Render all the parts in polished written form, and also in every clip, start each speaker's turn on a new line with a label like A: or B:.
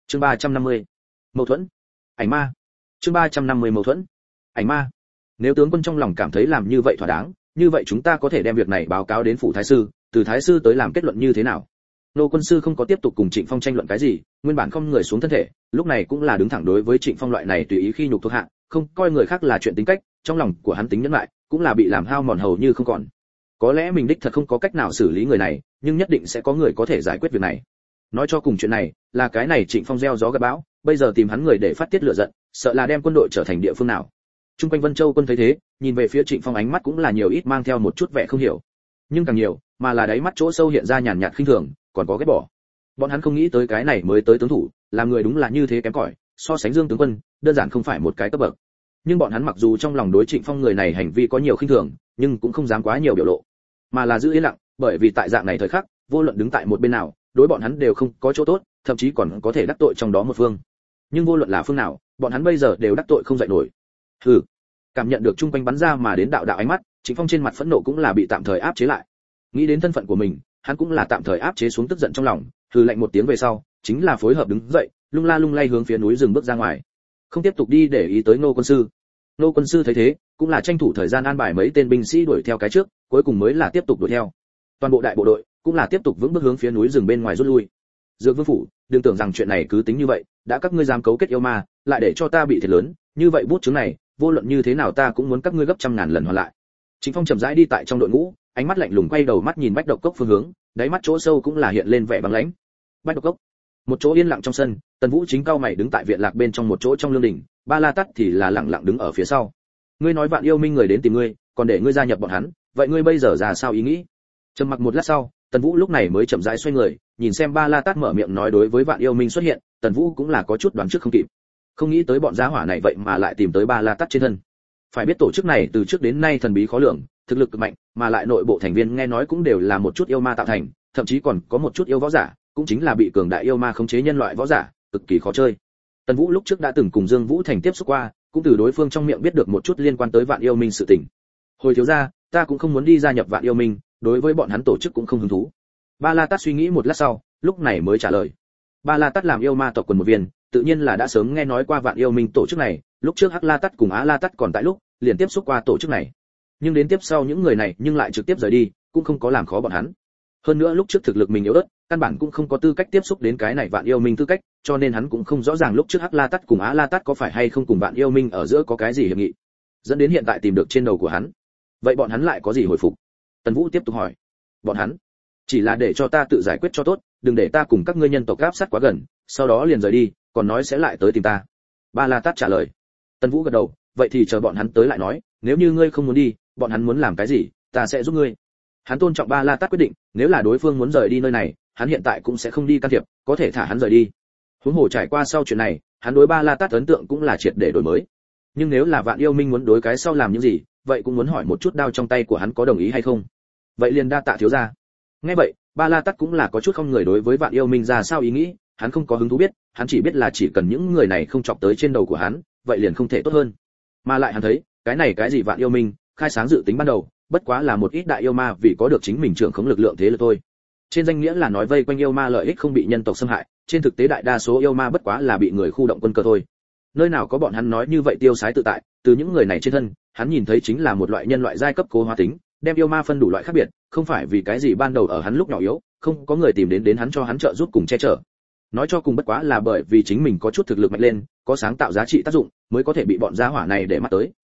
A: Chương 350. Mâu thuẫn. Ảnh ma. Chương 350 mâu thuẫn. Ảnh ma. Nếu tướng quân trong lòng cảm thấy làm như vậy thỏa đáng, như vậy chúng ta có thể đem việc này báo cáo đến phủ thái sư, từ thái sư tới làm kết luận như thế nào? Nô quân sư không có tiếp tục cùng Trịnh Phong tranh luận cái gì, nguyên bản không người xuống thân thể, lúc này cũng là đứng thẳng đối với Trịnh Phong loại này tùy ý khi nhục thuộc hạ, không coi người khác là chuyện tính cách, trong lòng của hắn tính nhẫn lại, cũng là bị làm hao mòn hầu như không còn. Có lẽ mình đích thật không có cách nào xử lý người này, nhưng nhất định sẽ có người có thể giải quyết việc này. Nói cho cùng chuyện này, là cái này Trịnh Phong gieo gió gặt bão, bây giờ tìm hắn người để phát tiết lửa giận, sợ là đem quân đội trở thành địa phương nào. Trung quanh Vân Châu quân thấy thế, nhìn về phía Trịnh Phong ánh mắt cũng là nhiều ít mang theo một chút vẻ không hiểu, nhưng càng nhiều, mà là đáy mắt chỗ sâu hiện ra nhàn nhạt khinh thường, còn có ghét bỏ. Bọn hắn không nghĩ tới cái này mới tới tướng thủ, làm người đúng là như thế kém cỏi, so sánh Dương tướng quân, đơn giản không phải một cái cấp bậc. Nhưng bọn hắn mặc dù trong lòng đối Trịnh Phong người này hành vi có nhiều khinh thường, nhưng cũng không dám quá nhiều biểu lộ, mà là giữ yên lặng, bởi vì tại dạng này thời khắc, vô luận đứng tại một bên nào, đối bọn hắn đều không có chỗ tốt, thậm chí còn có thể đắc tội trong đó một phương. Nhưng vô luận là phương nào, bọn hắn bây giờ đều đắc tội không dậy nổi. Hừ. Cảm nhận được chung quanh bắn ra mà đến đạo đạo ánh mắt, Trịnh Phong trên mặt phẫn nộ cũng là bị tạm thời áp chế lại. Nghĩ đến thân phận của mình, hắn cũng là tạm thời áp chế xuống tức giận trong lòng, hừ lạnh một tiếng về sau, chính là phối hợp đứng dậy, lung la lung lay hướng phía núi rừng bước ra ngoài. Không tiếp tục đi để ý tới Ngô quân sư. Ngô quân sư thấy thế, cũng là tranh thủ thời gian an bài mấy tên binh sĩ đuổi theo cái trước, cuối cùng mới là tiếp tục đuổi theo. Toàn bộ đại bộ đội cũng là tiếp tục vững bước hướng phía núi rừng bên ngoài rút lui. Dược Vương phủ, đừng tưởng rằng chuyện này cứ tính như vậy, đã các ngươi dám cấu kết yêu ma, lại để cho ta bị thiệt lớn, như vậy bút chứng này, vô luận như thế nào ta cũng muốn các ngươi gấp trăm ngàn lần hoàn lại. Trịnh Phong chậm rãi đi tại trong đội ngũ, ánh mắt lạnh lùng quay đầu mắt nhìn Bách Độc Cốc phương hướng, đáy mắt chỗ sâu cũng là hiện lên vẻ băng lãnh. Bách Độc Cốc, một chỗ yên lặng trong sân, Tần Vũ chính cao mày đứng tại viện lạc bên trong một chỗ trong lương đình, Ba La Tát thì là lặng lặng đứng ở phía sau. Ngươi nói Vạn Yêu Minh người đến tìm ngươi, còn để ngươi gia nhập bọn hắn, vậy ngươi bây giờ ra sao ý nghĩ? Trầm mặc một lát sau, Tần Vũ lúc này mới chậm rãi xoay người, nhìn xem Ba La Tát mở miệng nói đối với Vạn Yêu Minh xuất hiện, Tần Vũ cũng là có chút đoán trước không kịp. Không nghĩ tới bọn gia hỏa này vậy mà lại tìm tới Ba La Tát trên thân. Phải biết tổ chức này từ trước đến nay thần bí khó lường, thực lực cực mạnh, mà lại nội bộ thành viên nghe nói cũng đều là một chút yêu ma tạo thành, thậm chí còn có một chút yêu võ giả, cũng chính là bị cường đại yêu ma khống chế nhân loại võ giả, cực kỳ khó chơi. Tần Vũ lúc trước đã từng cùng Dương Vũ Thành tiếp xúc qua, cũng từ đối phương trong miệng biết được một chút liên quan tới Vạn Yêu Minh sự tình. Hồi thiếu gia, ta cũng không muốn đi gia nhập Vạn Yêu Minh, đối với bọn hắn tổ chức cũng không hứng thú. Ba La Tát suy nghĩ một lát sau, lúc này mới trả lời. Ba La Tát làm yêu ma tộc quần một viên, tự nhiên là đã sớm nghe nói qua Vạn Yêu Minh tổ chức này, lúc trước Hắc La Tát cùng Á La Tát còn tại lúc, liền tiếp xúc qua tổ chức này. Nhưng đến tiếp sau những người này nhưng lại trực tiếp rời đi, cũng không có làm khó bọn hắn. Hơn nữa lúc trước thực lực mình yếu ớt, căn bản cũng không có tư cách tiếp xúc đến cái này Vạn Yêu Minh tư cách, cho nên hắn cũng không rõ ràng lúc trước Hắc La Tát cùng Á La Tát có phải hay không cùng Vạn Yêu Minh ở giữa có cái gì hiệp nghị, dẫn đến hiện tại tìm được trên đầu của hắn. Vậy bọn hắn lại có gì hồi phục? Tần Vũ tiếp tục hỏi. Bọn hắn chỉ là để cho ta tự giải quyết cho tốt, đừng để ta cùng các ngươi nhân tộc áp sát quá gần, sau đó liền rời đi, còn nói sẽ lại tới tìm ta. Ba La Tát trả lời. Tần Vũ gật đầu, vậy thì chờ bọn hắn tới lại nói, nếu như ngươi không muốn đi, bọn hắn muốn làm cái gì, ta sẽ giúp ngươi. Hắn tôn trọng Ba La Tát quyết định, nếu là đối phương muốn rời đi nơi này, hắn hiện tại cũng sẽ không đi can thiệp, có thể thả hắn rời đi. Huống hồ trải qua sau chuyện này, hắn đối Ba La Tát ấn tượng cũng là triệt để đổi mới. Nhưng nếu là Vạn Yêu Minh muốn đối cái sau làm những gì, vậy cũng muốn hỏi một chút đao trong tay của hắn có đồng ý hay không. Vậy liền đa tạ thiếu gia. Nghe vậy, Ba La Tát cũng là có chút không người đối với Vạn Yêu Minh ra sao ý nghĩ, hắn không có hứng thú biết, hắn chỉ biết là chỉ cần những người này không chọc tới trên đầu của hắn, vậy liền không thể tốt hơn. Mà lại hắn thấy, cái này cái gì Vạn Yêu Minh, khai sáng dự tính ban đầu, bất quá là một ít đại yêu ma vì có được chính mình trưởng khống lực lượng thế lực thôi. Trên danh nghĩa là nói vây quanh yêu ma lợi ích không bị nhân tộc xâm hại, trên thực tế đại đa số yêu ma bất quá là bị người khu động quân cơ thôi. Nơi nào có bọn hắn nói như vậy tiêu sái tự tại, từ những người này trên thân, hắn nhìn thấy chính là một loại nhân loại giai cấp cố hóa tính, đem yêu ma phân đủ loại khác biệt, không phải vì cái gì ban đầu ở hắn lúc nhỏ yếu, không có người tìm đến hắn cho hắn trợ giúp cùng che chở. Nói cho cùng bất quá là bởi vì chính mình có chút thực lực mạnh lên, có sáng tạo giá trị tác dụng, mới có thể bị bọn gia hỏa này để mắt tới.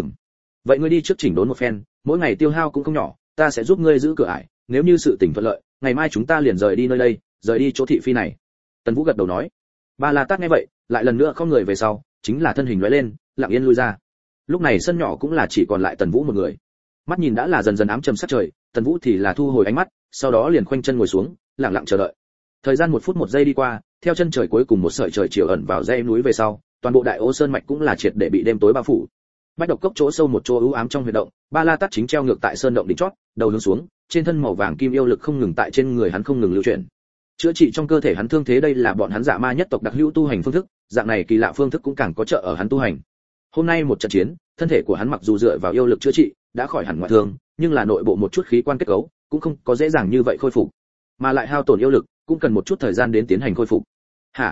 A: Vậy ngươi đi trước chỉnh đốn một phen, mỗi ngày tiêu hao cũng không nhỏ, ta sẽ giúp ngươi giữ cửa ải, nếu như sự tình thuận lợi, ngày mai chúng ta liền rời đi nơi đây, rời đi chỗ thị phi này. Tần Vũ gật đầu nói. Ba La Tát nghe vậy, lại lần nữa không người về sau, chính là thân hình lóe lên, lặng yên lui ra. Lúc này sân nhỏ cũng là chỉ còn lại Tần Vũ một người. Mắt nhìn đã là dần dần ám trầm sát trời, Tần Vũ thì là thu hồi ánh mắt, sau đó liền khoanh chân ngồi xuống, lặng lặng chờ đợi. Thời gian 1 phút 1 giây đi qua, theo chân trời cuối cùng một sợi trời chiều ẩn vào dãy núi về sau, toàn bộ Đại Ô Sơn mạch cũng là triệt để bị đêm tối bao phủ. Bách Độc Cốc chỗ sâu một chỗ u ám trong huyệt động, Ba La Tát chính treo ngược tại sơn động đỉnh chót, đầu hướng xuống, trên thân màu vàng kim yêu lực không ngừng tại trên người hắn không ngừng lưu chuyển. Chữa trị trong cơ thể hắn thương thế, đây là bọn hắn Dạ Ma nhất tộc đặc hữu tu hành phương thức, dạng này kỳ lạ phương thức cũng càng có trợ ở hắn tu hành. Hôm nay một trận chiến, thân thể của hắn mặc dù dựa vào yêu lực chữa trị, đã khỏi hẳn ngoại thương, nhưng là nội bộ một chút khí quan kết cấu cũng không có dễ dàng như vậy khôi phục, mà lại hao tổn yêu lực, cũng cần một chút thời gian đến tiến hành khôi phục. Hả?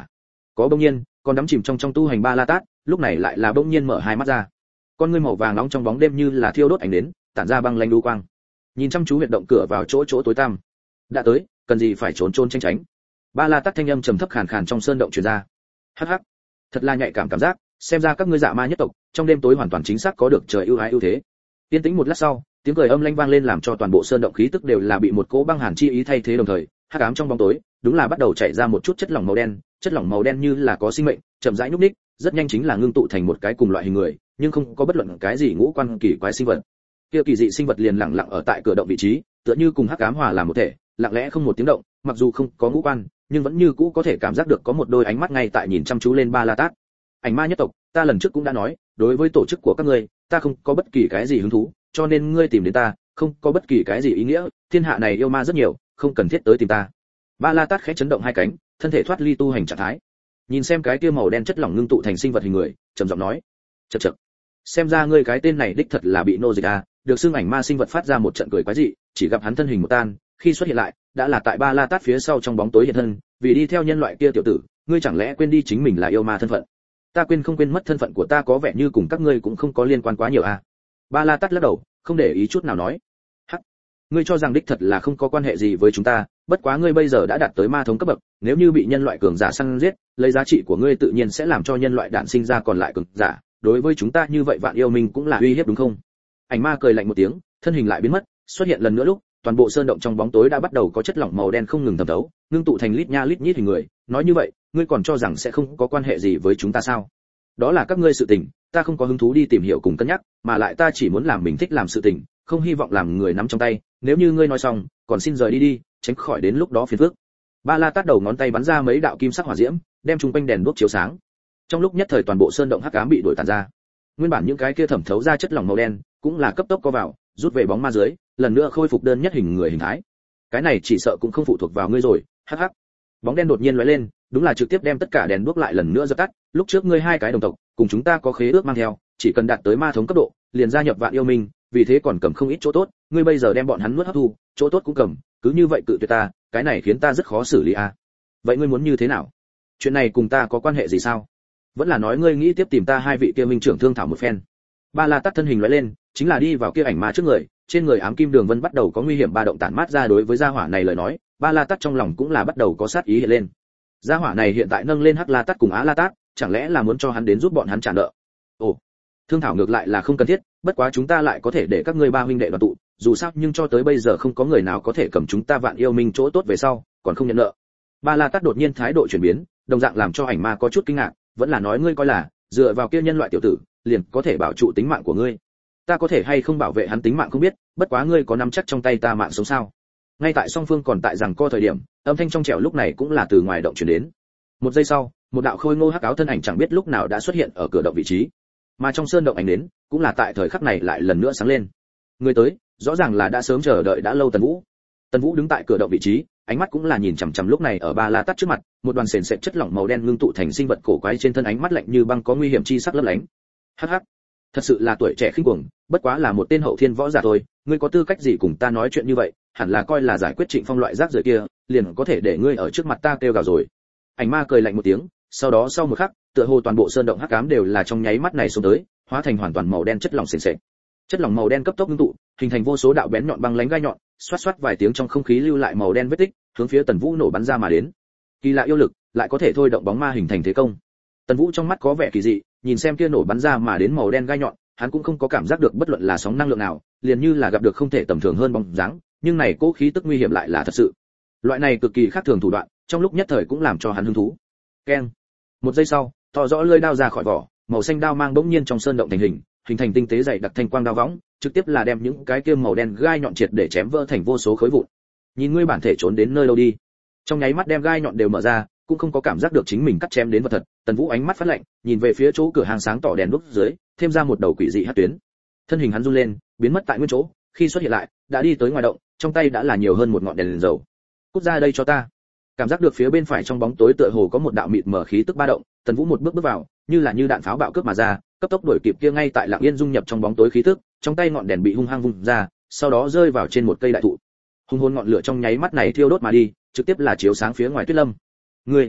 A: Có bỗng nhiên, còn đắm chìm trong tu hành Ba La Tát, lúc này lại là bỗng nhiên mở hai mắt ra. Con ngươi màu vàng nóng trong bóng đêm như là thiêu đốt ánh đến, tản ra băng lanh đu quang. Nhìn chăm chú huyệt động cửa vào chỗ tối tăm. Đã tới, cần gì phải trốn tránh tránh. Ba La Tát thanh âm trầm thấp khàn khàn trong sơn động truyền ra. Hắc hắc, thật là nhạy cảm giác, xem ra các ngươi dạ ma nhất tộc, trong đêm tối hoàn toàn chính xác có được trời ưu ái ưu thế. Yên tĩnh một lát sau, tiếng cười âm lanh vang lên làm cho toàn bộ sơn động khí tức đều là bị một cỗ băng hàn chi ý thay thế, đồng thời hắc ám trong bóng tối đúng là bắt đầu chảy ra một chút chất lỏng màu đen, chất lỏng màu đen như là có sinh mệnh, chậm rãi nhúc nhích, rất nhanh chính là ngưng tụ thành một cái cùng loại hình người, nhưng không có bất luận cái gì ngũ quan kỳ quái sinh vật. Kia kỳ dị sinh vật liền lặng lặng ở tại cửa động vị trí, tựa như cùng hắc ám hòa làm một thể, lặng lẽ không một tiếng động, mặc dù không có ngũ quan, nhưng vẫn như cũ có thể cảm giác được có một đôi ánh mắt ngay tại nhìn chăm chú lên Ba La Tát. Ảnh ma nhất tộc, ta lần trước cũng đã nói, đối với tổ chức của các ngươi, ta không có bất kỳ cái gì hứng thú, cho nên ngươi tìm đến ta, không có bất kỳ cái gì ý nghĩa, thiên hạ này yêu ma rất nhiều, không cần thiết tới tìm ta. Ba La Tát khẽ chấn động hai cánh, thân thể thoát ly tu hành trạng thái. Nhìn xem cái kia màu đen chất lỏng ngưng tụ thành sinh vật hình người, trầm giọng nói: "Chậc chậc, xem ra ngươi cái tên này đích thật là bị nô dịch à." Được xưng ảnh ma sinh vật phát ra một trận cười quái dị, chỉ gặp hắn thân hình một tan, khi xuất hiện lại, đã là tại Ba La Tát phía sau trong bóng tối hiện thân, vì đi theo nhân loại kia tiểu tử, ngươi chẳng lẽ quên đi chính mình là yêu ma thân phận? Ta quên không quên mất thân phận của ta có vẻ như cùng các ngươi cũng không có liên quan quá nhiều à? Ba La Tát lắc đầu, không để ý chút nào nói: "Hắc, ngươi cho rằng đích thật là không có quan hệ gì với chúng ta, bất quá ngươi bây giờ đã đạt tới ma thống cấp bậc, nếu như bị nhân loại cường giả săn giết, lấy giá trị của ngươi tự nhiên sẽ làm cho nhân loại đản sinh ra còn lại cường giả, đối với chúng ta như vậy vạn yêu minh cũng là uy hiếp đúng không?" Ảnh ma cười lạnh một tiếng, thân hình lại biến mất, xuất hiện lần nữa lúc, toàn bộ sơn động trong bóng tối đã bắt đầu có chất lỏng màu đen không ngừng thẩm thấu, ngưng tụ thành lít nha lít nhít hình người, nói như vậy, ngươi còn cho rằng sẽ không có quan hệ gì với chúng ta sao? Đó là các ngươi sự tình, ta không có hứng thú đi tìm hiểu cùng cân nhắc, mà lại ta chỉ muốn làm mình thích làm sự tình, không hy vọng làm người nắm trong tay, nếu như ngươi nói xong, còn xin rời đi đi, tránh khỏi đến lúc đó phiền phức. Ba La Tát đầu ngón tay bắn ra mấy đạo kim sắc hỏa diễm, đem trung quanh đèn đuốc chiếu sáng. Trong lúc nhất thời toàn bộ sơn động hắc ám bị đuổi tàn ra. Nguyên bản những cái kia thẩm thấu ra chất lỏng màu đen, cũng là cấp tốc co vào, rút về bóng ma dưới, lần nữa khôi phục đơn nhất hình người hình thái. Cái này chỉ sợ cũng không phụ thuộc vào ngươi rồi, hắc hắc. Bóng đen đột nhiên lóe lên, đúng là trực tiếp đem tất cả đèn đuốc lại lần nữa dập tắt, lúc trước ngươi hai cái đồng tộc, cùng chúng ta có khế ước mang theo, chỉ cần đạt tới ma thống cấp độ, liền gia nhập vạn yêu minh, vì thế còn cầm không ít chỗ tốt, ngươi bây giờ đem bọn hắn nuốt hấp thu, chỗ tốt cũng cầm, cứ như vậy cự tuyệt ta, cái này khiến ta rất khó xử lý a. Vậy ngươi muốn như thế nào? Chuyện này cùng ta có quan hệ gì sao? Vẫn là nói ngươi nghĩ tiếp tìm ta hai vị kia minh trưởng thương thảo một phen? Ba La Tát thân hình lóe lên, chính là đi vào kia ảnh ma trước người, trên người ám kim đường vân bắt đầu có nguy hiểm ba động tản mát ra, đối với gia hỏa này lời nói, Ba La Tát trong lòng cũng là bắt đầu có sát ý hiện lên. Gia hỏa này hiện tại nâng lên Hắc La Tát cùng Á La Tát, chẳng lẽ là muốn cho hắn đến giúp bọn hắn trả nợ? Ồ, thương thảo ngược lại là không cần thiết, bất quá chúng ta lại có thể để các ngươi ba huynh đệ đoàn tụ, dù sao nhưng cho tới bây giờ không có người nào có thể cầm chúng ta vạn yêu minh chỗ tốt về sau, còn không nhận nợ. Ba La Tát đột nhiên thái độ chuyển biến, đồng dạng làm cho ảnh ma có chút kinh ngạc, vẫn là nói ngươi coi là dựa vào kia nhân loại tiểu tử, liền có thể bảo trụ tính mạng của ngươi. Ta có thể hay không bảo vệ hắn tính mạng không biết, bất quá ngươi có nắm chắc trong tay ta mạng sống sao? Ngay tại song phương còn tại rằng co thời điểm, âm thanh trong trẻo lúc này cũng là từ ngoài động truyền đến. Một giây sau, một đạo khôi ngô hắc áo thân ảnh chẳng biết lúc nào đã xuất hiện ở cửa động vị trí, mà trong sơn động ánh đến cũng là tại thời khắc này lại lần nữa sáng lên. Người tới, rõ ràng là đã sớm chờ đợi đã lâu Tần Vũ. Tần Vũ đứng tại cửa động vị trí, ánh mắt cũng là nhìn chằm chằm lúc này ở Ba La Tát trước mặt, một đoàn sền sệt chất lỏng màu đen ngưng tụ thành sinh vật cổ quái trên thân, ánh mắt lạnh như băng có nguy hiểm chi sắc lấp lánh. Hắc hắc, thật sự là tuổi trẻ khinh cuồng, bất quá là một tên hậu thiên võ giả thôi, ngươi có tư cách gì cùng ta nói chuyện như vậy, hẳn là coi là giải quyết Trịnh Phong loại rác rưởi kia, liền có thể để ngươi ở trước mặt ta kêu gào rồi. Ảnh ma cười lạnh một tiếng, sau đó sau một khắc, tựa hồ toàn bộ sơn động hắc ám đều là trong nháy mắt này xuống tới, hóa thành hoàn toàn màu đen chất lỏng sền sệt. Chất lỏng màu đen cấp tốc ngưng tụ, hình thành vô số đạo bén nhọn băng lánh gai nhọn, xoát xoát vài tiếng trong không khí lưu lại màu đen vết tích, hướng phía Tần Vũ nổ bắn ra mà đến. Kỳ lạ yêu lực, lại có thể thôi động bóng ma hình thành thế công. Tần Vũ trong mắt có vẻ kỳ dị, nhìn xem kia nổ bắn ra mà đến màu đen gai nhọn, hắn cũng không có cảm giác được bất luận là sóng năng lượng nào, liền như là gặp được không thể tầm thường hơn bóng dáng, nhưng này cố khí tức nguy hiểm lại là thật sự. Loại này cực kỳ khác thường thủ đoạn, trong lúc nhất thời cũng làm cho hắn hứng thú. Keng. Một giây sau, thò rõ lưỡi đao ra khỏi vỏ, màu xanh đao mang bỗng nhiên trong sơn động thành hình, hình thành tinh tế dày đặc thanh quang đao võng, trực tiếp là đem những cái kia màu đen gai nhọn triệt để chém vỡ thành vô số khối vụn. Nhìn ngươi bản thể trốn đến nơi đâu đi? Trong nháy mắt đem gai nhọn đều mở ra, cũng không có cảm giác được chính mình cắt chém đến vật thật. Tần Vũ ánh mắt phát lạnh, nhìn về phía chỗ cửa hàng sáng tỏ đèn đuốc dưới, thêm ra một đầu quỷ dị hắc tuyến. Thân hình hắn run lên, biến mất tại nguyên chỗ, khi xuất hiện lại, đã đi tới ngoài động, trong tay đã là nhiều hơn một ngọn đèn dầu. Cút ra đây cho ta! Cảm giác được phía bên phải trong bóng tối tựa hồ có một đạo mịt mờ khí tức ba động, Tần Vũ một bước bước vào, như là như đạn pháo bạo cướp mà ra, cấp tốc đuổi kịp kia ngay tại lặng yên dung nhập trong bóng tối khí tức, trong tay ngọn đèn bị hung hăng vung ra, sau đó rơi vào trên một cây đại thụ. Hung hồn ngọn lửa trong nháy mắt này thiêu đốt mà đi, trực tiếp là chiếu sáng phía ngoài Tuyết Lâm. Ngươi,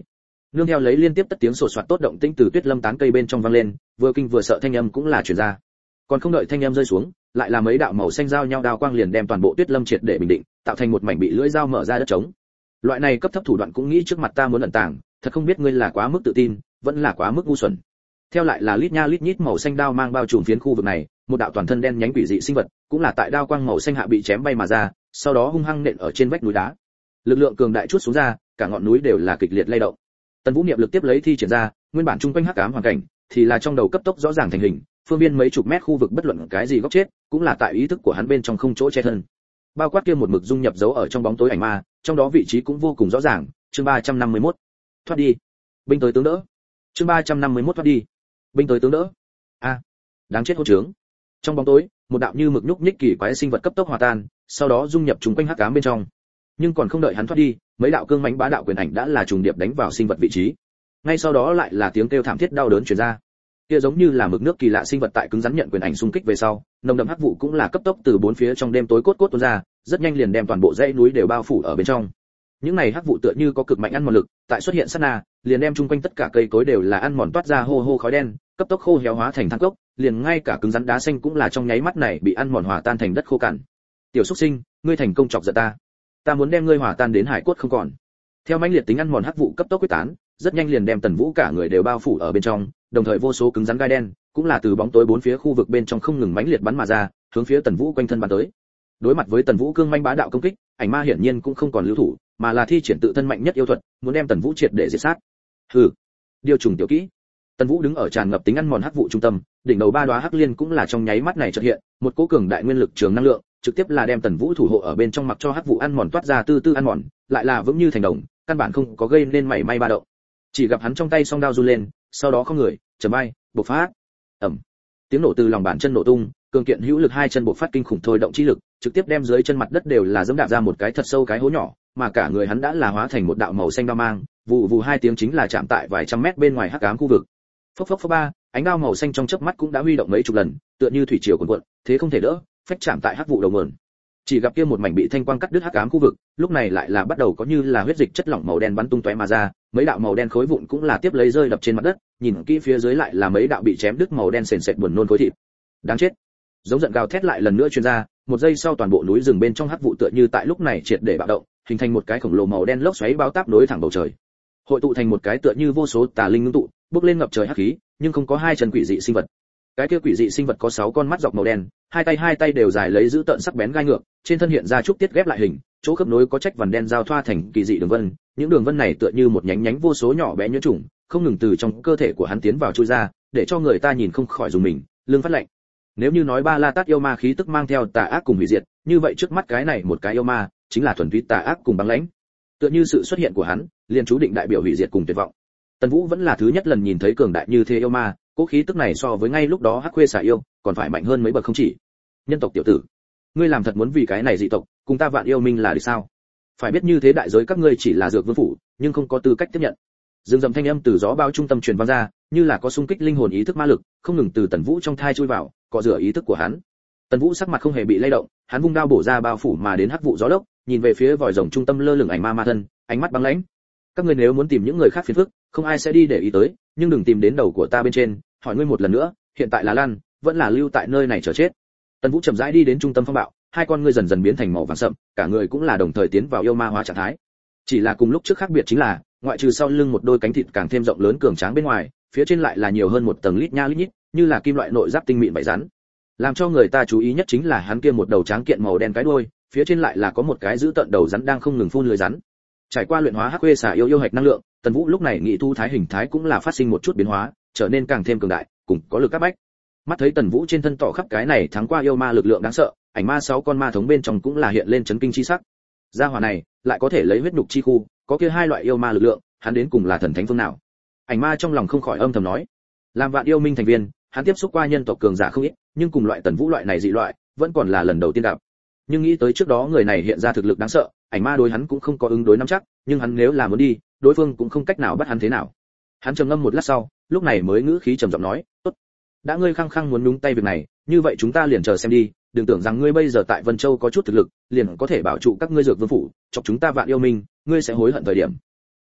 A: Nương theo lấy liên tiếp tất tiếng sột soạt tốt động tĩnh từ Tuyết Lâm tán cây bên trong vang lên, vừa kinh vừa sợ thanh âm cũng là truyền ra. Còn không đợi thanh âm rơi xuống, lại là mấy đạo màu xanh giao nhau đao quang liền đem toàn bộ Tuyết Lâm triệt để bình định, tạo thành một mảnh bị lưỡi dao mở ra đất trống. Loại này cấp thấp thủ đoạn cũng nghĩ trước mặt ta muốn ẩn tàng, thật không biết ngươi là quá mức tự tin, vẫn là quá mức ngu xuẩn. Theo lại là lít nha lít nhít màu xanh đao mang bao trùm phiến khu vực này, một đạo toàn thân đen nhánh quỷ dị sinh vật, cũng là tại đao quang màu xanh hạ bị chém bay mà ra, sau đó hung hăng nện ở trên vách núi đá. Lực lượng cường đại chuốt xuống ra, cả ngọn núi đều là kịch liệt lay động. Tần Vũ niệm lực tiếp lấy thi triển ra, nguyên bản trung quanh hắc ám hoàn cảnh, thì là trong đầu cấp tốc rõ ràng thành hình, phương viên mấy chục mét khu vực bất luận cái gì góc chết, cũng là tại ý thức của hắn bên trong không chỗ che thân. Bao quát kia một mực dung nhập dấu ở trong bóng tối ảnh ma, trong đó vị trí cũng vô cùng rõ ràng. Chương 351. Thoát đi. Binh tới tướng đỡ. Chương 351 thoát đi. Binh tới tướng đỡ. A, đáng chết hỗn trướng. Trong bóng tối, một đạo như mực nhúc nhích kỳ quái sinh vật cấp tốc hòa tan, sau đó dung nhập chúng quanh hắc ám bên trong. Nhưng còn không đợi hắn thoát đi, mấy đạo cương mãnh bá đạo quyền ảnh đã là trùng điệp đánh vào sinh vật vị trí. Ngay sau đó lại là tiếng kêu thảm thiết đau đớn truyền ra. Kia giống như là mực nước kỳ lạ sinh vật tại cứng rắn nhận quyền ảnh xung kích về sau, nồng đậm hắc vụ cũng là cấp tốc từ bốn phía trong đêm tối cốt cốt tuôn ra, rất nhanh liền đem toàn bộ dãy núi đều bao phủ ở bên trong. Những này hắc vụ tựa như có cực mạnh ăn mòn lực, tại xuất hiện sát na, liền đem chung quanh tất cả cây cối đều là ăn mòn toát ra hô hô khói đen, cấp tốc khô héo hóa thành than cốc, liền ngay cả cứng rắn đá xanh cũng là trong nháy mắt này bị ăn mòn hòa tan thành đất khô cằn. Tiểu xuất sinh, ngươi thành công chọc giận ta. Ta muốn đem ngươi hòa tan đến hải cốt không còn. Theo mãnh liệt tính ăn mòn hắc vụ cấp tốc quyết tán, rất nhanh liền đem Tần Vũ cả người đều bao phủ ở bên trong, đồng thời vô số cứng rắn gai đen cũng là từ bóng tối bốn phía khu vực bên trong không ngừng mãnh liệt bắn mà ra, hướng phía Tần Vũ quanh thân bắn tới. Đối mặt với Tần Vũ cương manh bá đạo công kích, ảnh ma hiển nhiên cũng không còn lưu thủ, mà là thi triển tự thân mạnh nhất yêu thuật, muốn đem Tần Vũ triệt để diệt sát. Hừ, điều trùng tiểu kỹ. Tần Vũ đứng ở tràn ngập tính ăn mòn hắc vụ trung tâm, đỉnh đầu ba đóa hắc liên cũng là trong nháy mắt này chợt hiện, một cỗ cường đại nguyên lực trường năng lượng, trực tiếp là đem Tần Vũ thủ hộ ở bên trong, mặc cho hắc vụ ăn mòn toát ra tư tư ăn mòn, lại là vững như thành đồng, căn bản không có gây nên mảy may ba động. Chỉ gặp hắn trong tay song đao run lên, sau đó không người, chầm bay, bộc phát. Ầm. Tiếng nổ từ lòng bàn chân nổ tung, cường kiện hữu lực hai chân bộc phát kinh khủng thôi động chi lực, trực tiếp đem dưới chân mặt đất đều là dẫm đạp ra một cái thật sâu cái hố nhỏ, mà cả người hắn đã là hóa thành một đạo màu xanh đao mang, vụ vụ hai tiếng chính là chạm tại vài trăm mét bên ngoài hắc ám khu vực. Phốc phốc phốc ba, ánh đao màu xanh trong chớp mắt cũng đã huy động mấy chục lần, tựa như thủy triều cuồn cuộn, thế không thể đỡ, phách chạm tại hắc vụ đầu nguồn. Chỉ gặp kia một mảnh bị thanh quang cắt đứt hắc ám khu vực, lúc này lại là bắt đầu có như là huyết dịch chất lỏng màu đen bắn tung tóe mà ra, mấy đạo màu đen khối vụn cũng là tiếp lấy rơi đập trên mặt đất, nhìn kỹ phía dưới lại là mấy đạo bị chém đứt màu đen sền sệt buồn nôn khối thịt. Đáng chết. Giống giận gào thét lại lần nữa truyền ra, một giây sau toàn bộ núi rừng bên trong hắc vụ tựa như tại lúc này triệt để bạo động, hình thành một cái khổng lồ màu đen lốc xoáy bao táp nối thẳng bầu trời. Hội tụ thành một cái tựa như vô số tà linh ngưng tụ, bốc lên ngập trời hắc khí, nhưng không có hai chân quỷ dị sinh vật. Cái kia quỷ dị sinh vật có 6 con mắt dọc màu đen, hai tay đều dài lấy giữ tợn sắc bén gai ngược, trên thân hiện ra trúc tiết ghép lại hình, chỗ khớp nối có trách vằn đen giao thoa thành kỳ dị đường vân, những đường vân này tựa như một nhánh nhánh vô số nhỏ bé nhuyễn trùng, không ngừng từ trong cơ thể của hắn tiến vào chui ra, để cho người ta nhìn không khỏi dùng mình, lưng phát lạnh. Nếu như nói ba la tát yêu ma khí tức mang theo tà ác cùng hủy diệt, như vậy trước mắt cái này một cái yêu ma, chính là thuần túy tà ác cùng băng lãnh. Tựa như sự xuất hiện của hắn, liền chú định đại biểu hủy diệt cùng tuyệt vọng. Tần Vũ vẫn là thứ nhất lần nhìn thấy cường đại như thế yêu ma, cố khí tức này so với ngay lúc đó Hắc Khuê xà yêu, còn phải mạnh hơn mấy bậc không chỉ. Nhân tộc tiểu tử, ngươi làm thật muốn vì cái này dị tộc, cùng ta Vạn Yêu Minh là địch sao? Phải biết như thế đại giới các ngươi chỉ là dược vương phủ, nhưng không có tư cách tiếp nhận. Dương dầm thanh âm từ gió bao trung tâm truyền vang ra, như là có xung kích linh hồn ý thức ma lực, không ngừng từ Tần Vũ trong thai chui vào, cọ rửa ý thức của hắn. Tần Vũ sắc mặt không hề bị lay động, hắn vung đao bổ ra bao phủ mà đến hắc vụ gió lốc, nhìn về phía vòi rồng trung tâm lơ lửng ảnh ma ma thân, ánh mắt băng lãnh. Các ngươi nếu muốn tìm những người khác phiền phức, không ai sẽ đi để ý tới, nhưng đừng tìm đến đầu của ta bên trên, hỏi ngươi một lần nữa, hiện tại là lăn, vẫn là lưu tại nơi này chờ chết. Tần Vũ chậm rãi đi đến trung tâm phong bạo, hai con ngươi dần dần biến thành màu vàng sậm, cả người cũng là đồng thời tiến vào yêu ma hóa trạng thái. Chỉ là cùng lúc trước khác biệt chính là, ngoại trừ sau lưng một đôi cánh thịt càng thêm rộng lớn cường tráng bên ngoài, phía trên lại là nhiều hơn một tầng lít nha lít nhít, như là kim loại nội giáp tinh mịn vảy rắn. Làm cho người ta chú ý nhất chính là hắn kia một đầu tráng kiện màu đen cái đuôi, phía trên lại là có một cái giữ tận đầu rắn đang không ngừng phun lưới rắn. Trải qua luyện hóa hắc khuê xà yêu hạch năng lượng, Tần Vũ lúc này nghị thu thái hình thái cũng là phát sinh một chút biến hóa, trở nên càng thêm cường đại, cùng có lực áp bách. Mắt thấy Tần Vũ trên thân tỏ khắp cái này thắng qua yêu ma lực lượng đáng sợ, ảnh ma 6 con ma thống bên trong cũng là hiện lên chấn kinh chi sắc. Gia hỏa này lại có thể lấy huyết nhục chi khu, có kia hai loại yêu ma lực lượng, hắn đến cùng là thần thánh phương nào? Ảnh ma trong lòng không khỏi âm thầm nói. Làm Vạn Yêu Minh thành viên, hắn tiếp xúc qua nhân tộc cường giả không ít, nhưng cùng loại Tần Vũ loại này dị loại, vẫn còn là lần đầu tiên gặp. Nhưng nghĩ tới trước đó người này hiện ra thực lực đáng sợ, ảnh ma đối hắn cũng không có ứng đối nắm chắc, nhưng hắn nếu là muốn đi, đối phương cũng không cách nào bắt hắn thế nào. Hắn trầm ngâm một lát sau, lúc này mới ngữ khí trầm giọng nói, "Tốt, đã ngươi khăng khăng muốn nhúng tay việc này, như vậy chúng ta liền chờ xem đi, đừng tưởng rằng ngươi bây giờ tại Vân Châu có chút thực lực, liền có thể bảo trụ các ngươi dược vương phủ, chọc chúng ta Vạn Yêu Minh, ngươi sẽ hối hận thời điểm."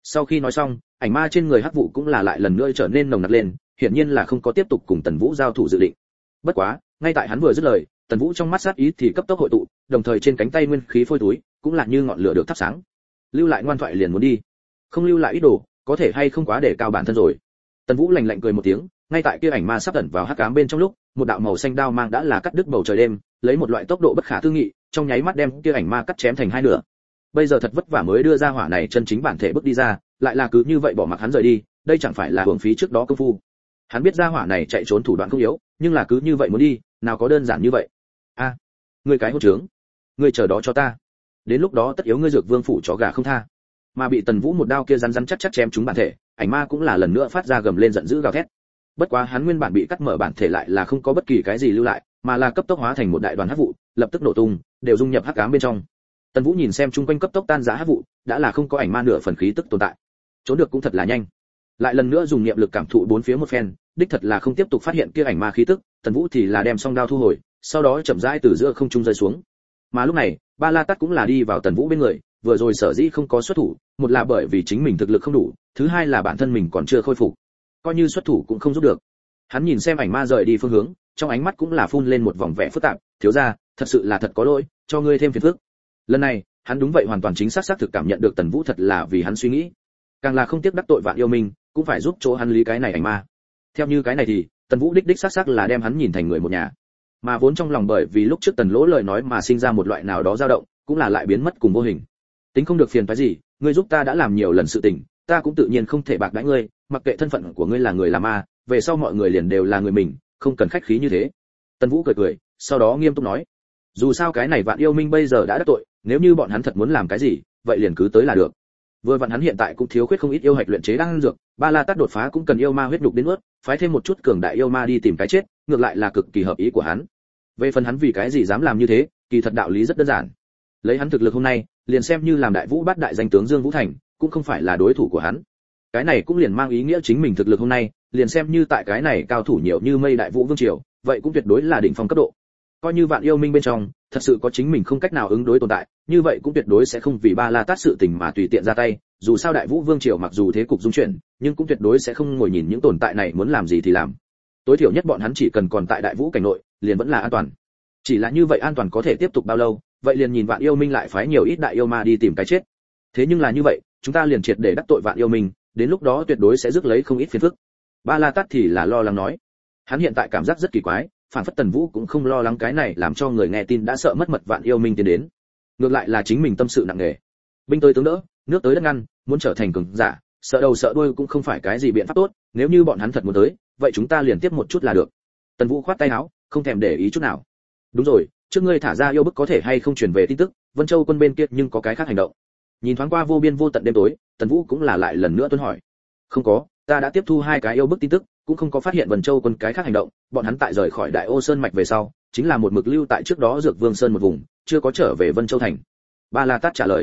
A: Sau khi nói xong, ảnh ma trên người hắc vụ cũng là lại lần nữa trở nên nồng nặc lên, hiển nhiên là không có tiếp tục cùng Tần Vũ giao thủ dự định. Bất quá, ngay tại hắn vừa dứt lời, Tần Vũ trong mắt sát ý thì cấp tốc hội tụ, đồng thời trên cánh tay nguyên khí phôi túi, cũng là như ngọn lửa được thắp sáng. Lưu lại ngoan thoại liền muốn đi, không lưu lại ít đồ, có thể hay không quá để cao bản thân rồi. Tần Vũ lạnh lạnh cười một tiếng, ngay tại kia ảnh ma sắp ẩn vào hắc ám bên trong lúc, một đạo màu xanh đao mang đã là cắt đứt bầu trời đêm, lấy một loại tốc độ bất khả tư nghị, trong nháy mắt đem kia ảnh ma cắt chém thành hai nửa. Bây giờ thật vất vả mới đưa ra hỏa này chân chính bản thể bước đi ra, lại là cứ như vậy bỏ mặc hắn rời đi, đây chẳng phải là hưởng phí trước đó công phu. Hắn biết ra hỏa này chạy trốn thủ đoạn không yếu, nhưng là cứ như vậy muốn đi, nào có đơn giản như vậy. A, ngươi cái hỗn trướng, ngươi chờ đó cho ta. Đến lúc đó tất yếu ngươi dược vương phủ chó gà không tha. Mà bị Tần Vũ một đao kia rắn rắn chắc chắc chém trúng bản thể, ảnh ma cũng là lần nữa phát ra gầm lên giận dữ gào thét. Bất quá hắn nguyên bản bị cắt mở bản thể lại là không có bất kỳ cái gì lưu lại, mà là cấp tốc hóa thành một đại đoàn hắc vụ, lập tức nổ tung, đều dung nhập hắc ám bên trong. Tần Vũ nhìn xem chung quanh cấp tốc tan rã hắc vụ, đã là không có ảnh ma nửa phần khí tức tồn tại. Trốn được cũng thật là nhanh. Lại lần nữa dùng niệm lực cảm thụ bốn phía một phen, đích thật là không tiếp tục phát hiện kia ảnh ma khí tức, Tần Vũ thì là đem song đao thu hồi, sau đó chậm rãi từ giữa không trung rơi xuống. Mà lúc này, Ba La Tát cũng là đi vào Tần Vũ bên người, vừa rồi sở dĩ không có xuất thủ, một là bởi vì chính mình thực lực không đủ, thứ hai là bản thân mình còn chưa khôi phục, coi như xuất thủ cũng không giúp được. Hắn nhìn xem ảnh ma rời đi phương hướng, trong ánh mắt cũng là phun lên một vòng vẻ phức tạp, thiếu gia, thật sự là thật có lỗi, cho ngươi thêm phiền phức. Lần này, hắn đúng vậy hoàn toàn chính xác thực cảm nhận được Tần Vũ thật là vì hắn suy nghĩ, càng là không tiếc đắc tội Vạn Yêu Minh, cũng phải giúp chỗ hắn lý cái này ảnh ma. Theo như cái này thì, Tần Vũ đích xác là đem hắn nhìn thành người một nhà, mà vốn trong lòng bởi vì lúc trước Tần Lỗ lời nói mà sinh ra một loại nào đó dao động, cũng là lại biến mất cùng vô hình. Tính không được phiền phái gì, ngươi giúp ta đã làm nhiều lần sự tình, ta cũng tự nhiên không thể bạc đãi ngươi, mặc kệ thân phận của ngươi là người là ma, về sau mọi người liền đều là người mình, không cần khách khí như thế. Tần Vũ cười cười, sau đó nghiêm túc nói, dù sao cái này Vạn Yêu Minh bây giờ đã đắc tội, nếu như bọn hắn thật muốn làm cái gì, vậy liền cứ tới là được. Vừa vặn hắn hiện tại cũng thiếu khuyết không ít yêu hạch luyện chế đan dược, Ba La Tát đột phá cũng cần yêu ma huyết nhục đến nuốt, phái thêm một chút cường đại yêu ma đi tìm cái chết, ngược lại là cực kỳ hợp ý của hắn. Về phần hắn vì cái gì dám làm như thế, kỳ thật đạo lý rất đơn giản. Lấy hắn thực lực hôm nay, liền xem như làm đại vũ bát đại danh tướng Dương Vũ Thành, cũng không phải là đối thủ của hắn. Cái này cũng liền mang ý nghĩa chính mình thực lực hôm nay, liền xem như tại cái này cao thủ nhiều như mây đại vũ vương triều, vậy cũng tuyệt đối là đỉnh phong cấp độ. Coi như Vạn Yêu Minh bên trong, thật sự có chính mình không cách nào ứng đối tồn tại, như vậy cũng tuyệt đối sẽ không vì Ba La Tát sự tình mà tùy tiện ra tay, dù sao đại vũ vương triều mặc dù thế cục dung chuyển, nhưng cũng tuyệt đối sẽ không ngồi nhìn những tồn tại này muốn làm gì thì làm. Tối thiểu nhất bọn hắn chỉ cần còn tại đại vũ cảnh nội, liền vẫn là an toàn. Chỉ là như vậy an toàn có thể tiếp tục bao lâu, vậy liền nhìn Vạn Yêu Minh lại phái nhiều ít đại yêu ma đi tìm cái chết. Thế nhưng là như vậy, chúng ta liền triệt để đắc tội Vạn Yêu Minh, đến lúc đó tuyệt đối sẽ rước lấy không ít phiền phức. Ba La Tát thì là lo lắng nói. Hắn hiện tại cảm giác rất kỳ quái, phản phất Tần Vũ cũng không lo lắng cái này làm cho người nghe tin đã sợ mất mật Vạn Yêu Minh tiến đến. Ngược lại là chính mình tâm sự nặng nề. Binh tới tướng đỡ, nước tới đất ngăn, muốn trở thành cường giả, sợ đầu sợ đuôi cũng không phải cái gì biện pháp tốt, nếu như bọn hắn thật muốn tới, vậy chúng ta liền tiếp một chút là được. Tần Vũ khoát tay áo, không thèm để ý chút nào. Đúng rồi, trước ngươi thả ra yêu bức có thể hay không truyền về tin tức, Vân Châu quân bên kia nhưng có cái khác hành động. Nhìn thoáng qua vô biên vô tận đêm tối, Tần Vũ cũng là lại lần nữa tuân hỏi. Không có, ta đã tiếp thu 2 cái yêu bức tin tức, cũng không có phát hiện Vân Châu quân cái khác hành động, bọn hắn tại rời khỏi Đại Ô Sơn mạch về sau, chính là một mực lưu tại trước đó Dược Vương Sơn một vùng, chưa có trở về Vân Châu thành. Ba La Tát trả lời.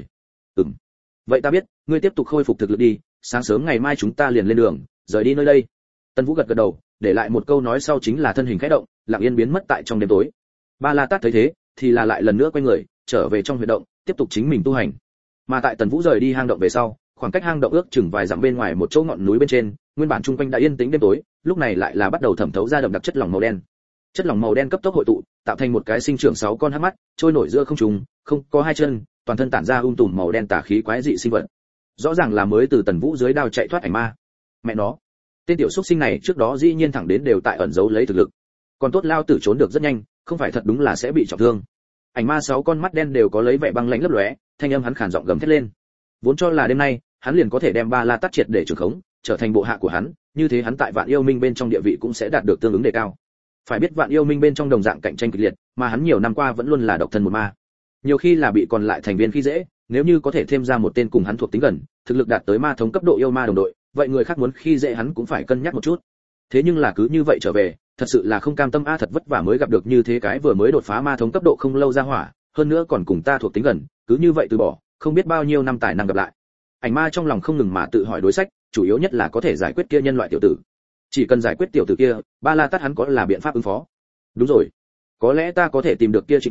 A: Vậy ta biết, ngươi tiếp tục khôi phục thực lực đi, sáng sớm ngày mai chúng ta liền lên đường, rời đi nơi đây. Tần Vũ gật gật đầu, để lại một câu nói sau chính là thân hình khẽ động, lặng yên biến mất tại trong đêm tối. Ba La Tát thấy thế, thì là lại lần nữa quay người, trở về trong huyệt động, tiếp tục chính mình tu hành. Mà tại Tần Vũ rời đi hang động về sau, khoảng cách hang động ước chừng vài dặm bên ngoài một chỗ ngọn núi bên trên, nguyên bản trung quanh đã yên tĩnh đêm tối, lúc này lại là bắt đầu thẩm thấu ra đậm đặc chất lỏng màu đen. Chất lỏng màu đen cấp tốc hội tụ, tạo thành một cái sinh trưởng 6 con hắc mắt, trôi nổi giữa không trung, không có 2 chân, toàn thân tản ra tùm màu đen tà khí quái dị sinh vật. Rõ ràng là mới từ Tần Vũ dưới đao chạy thoát ảnh ma. Mẹ nó, tên tiểu xuất sinh này trước đó dĩ nhiên thẳng đến đều tại ẩn giấu lấy thực lực. Còn tốt lao tử trốn được rất nhanh, không phải thật đúng là sẽ bị trọng thương. Ảnh ma 6 con mắt đen đều có lấy vẻ băng lãnh lấp lóe, thanh âm hắn khàn giọng gầm thét lên. Vốn cho là đêm nay, hắn liền có thể đem Ba La Tát triệt để trưởng khống, trở thành bộ hạ của hắn, như thế hắn tại Vạn Yêu Minh bên trong địa vị cũng sẽ đạt được tương ứng đề cao. Phải biết Vạn Yêu Minh bên trong đồng dạng cạnh tranh kịch liệt, mà hắn nhiều năm qua vẫn luôn là độc thân một ma. Nhiều khi là bị còn lại thành viên khi dễ, nếu như có thể thêm ra một tên cùng hắn thuộc tính gần, thực lực đạt tới ma thống cấp độ yêu ma đồng đội, vậy người khác muốn khi dễ hắn cũng phải cân nhắc một chút. Thế nhưng là cứ như vậy trở về, thật sự là không cam tâm a, thật vất vả mới gặp được như thế cái vừa mới đột phá ma thống cấp độ không lâu ra hỏa, hơn nữa còn cùng ta thuộc tính gần, cứ như vậy từ bỏ, không biết bao nhiêu năm tài năng gặp lại. Ảnh ma trong lòng không ngừng mà tự hỏi đối sách, chủ yếu nhất là có thể giải quyết kia nhân loại tiểu tử. Chỉ cần giải quyết tiểu tử kia, Ba La Tát hắn có là biện pháp ứng phó. Đúng rồi, có lẽ ta có thể tìm được kia Trịnh Phong,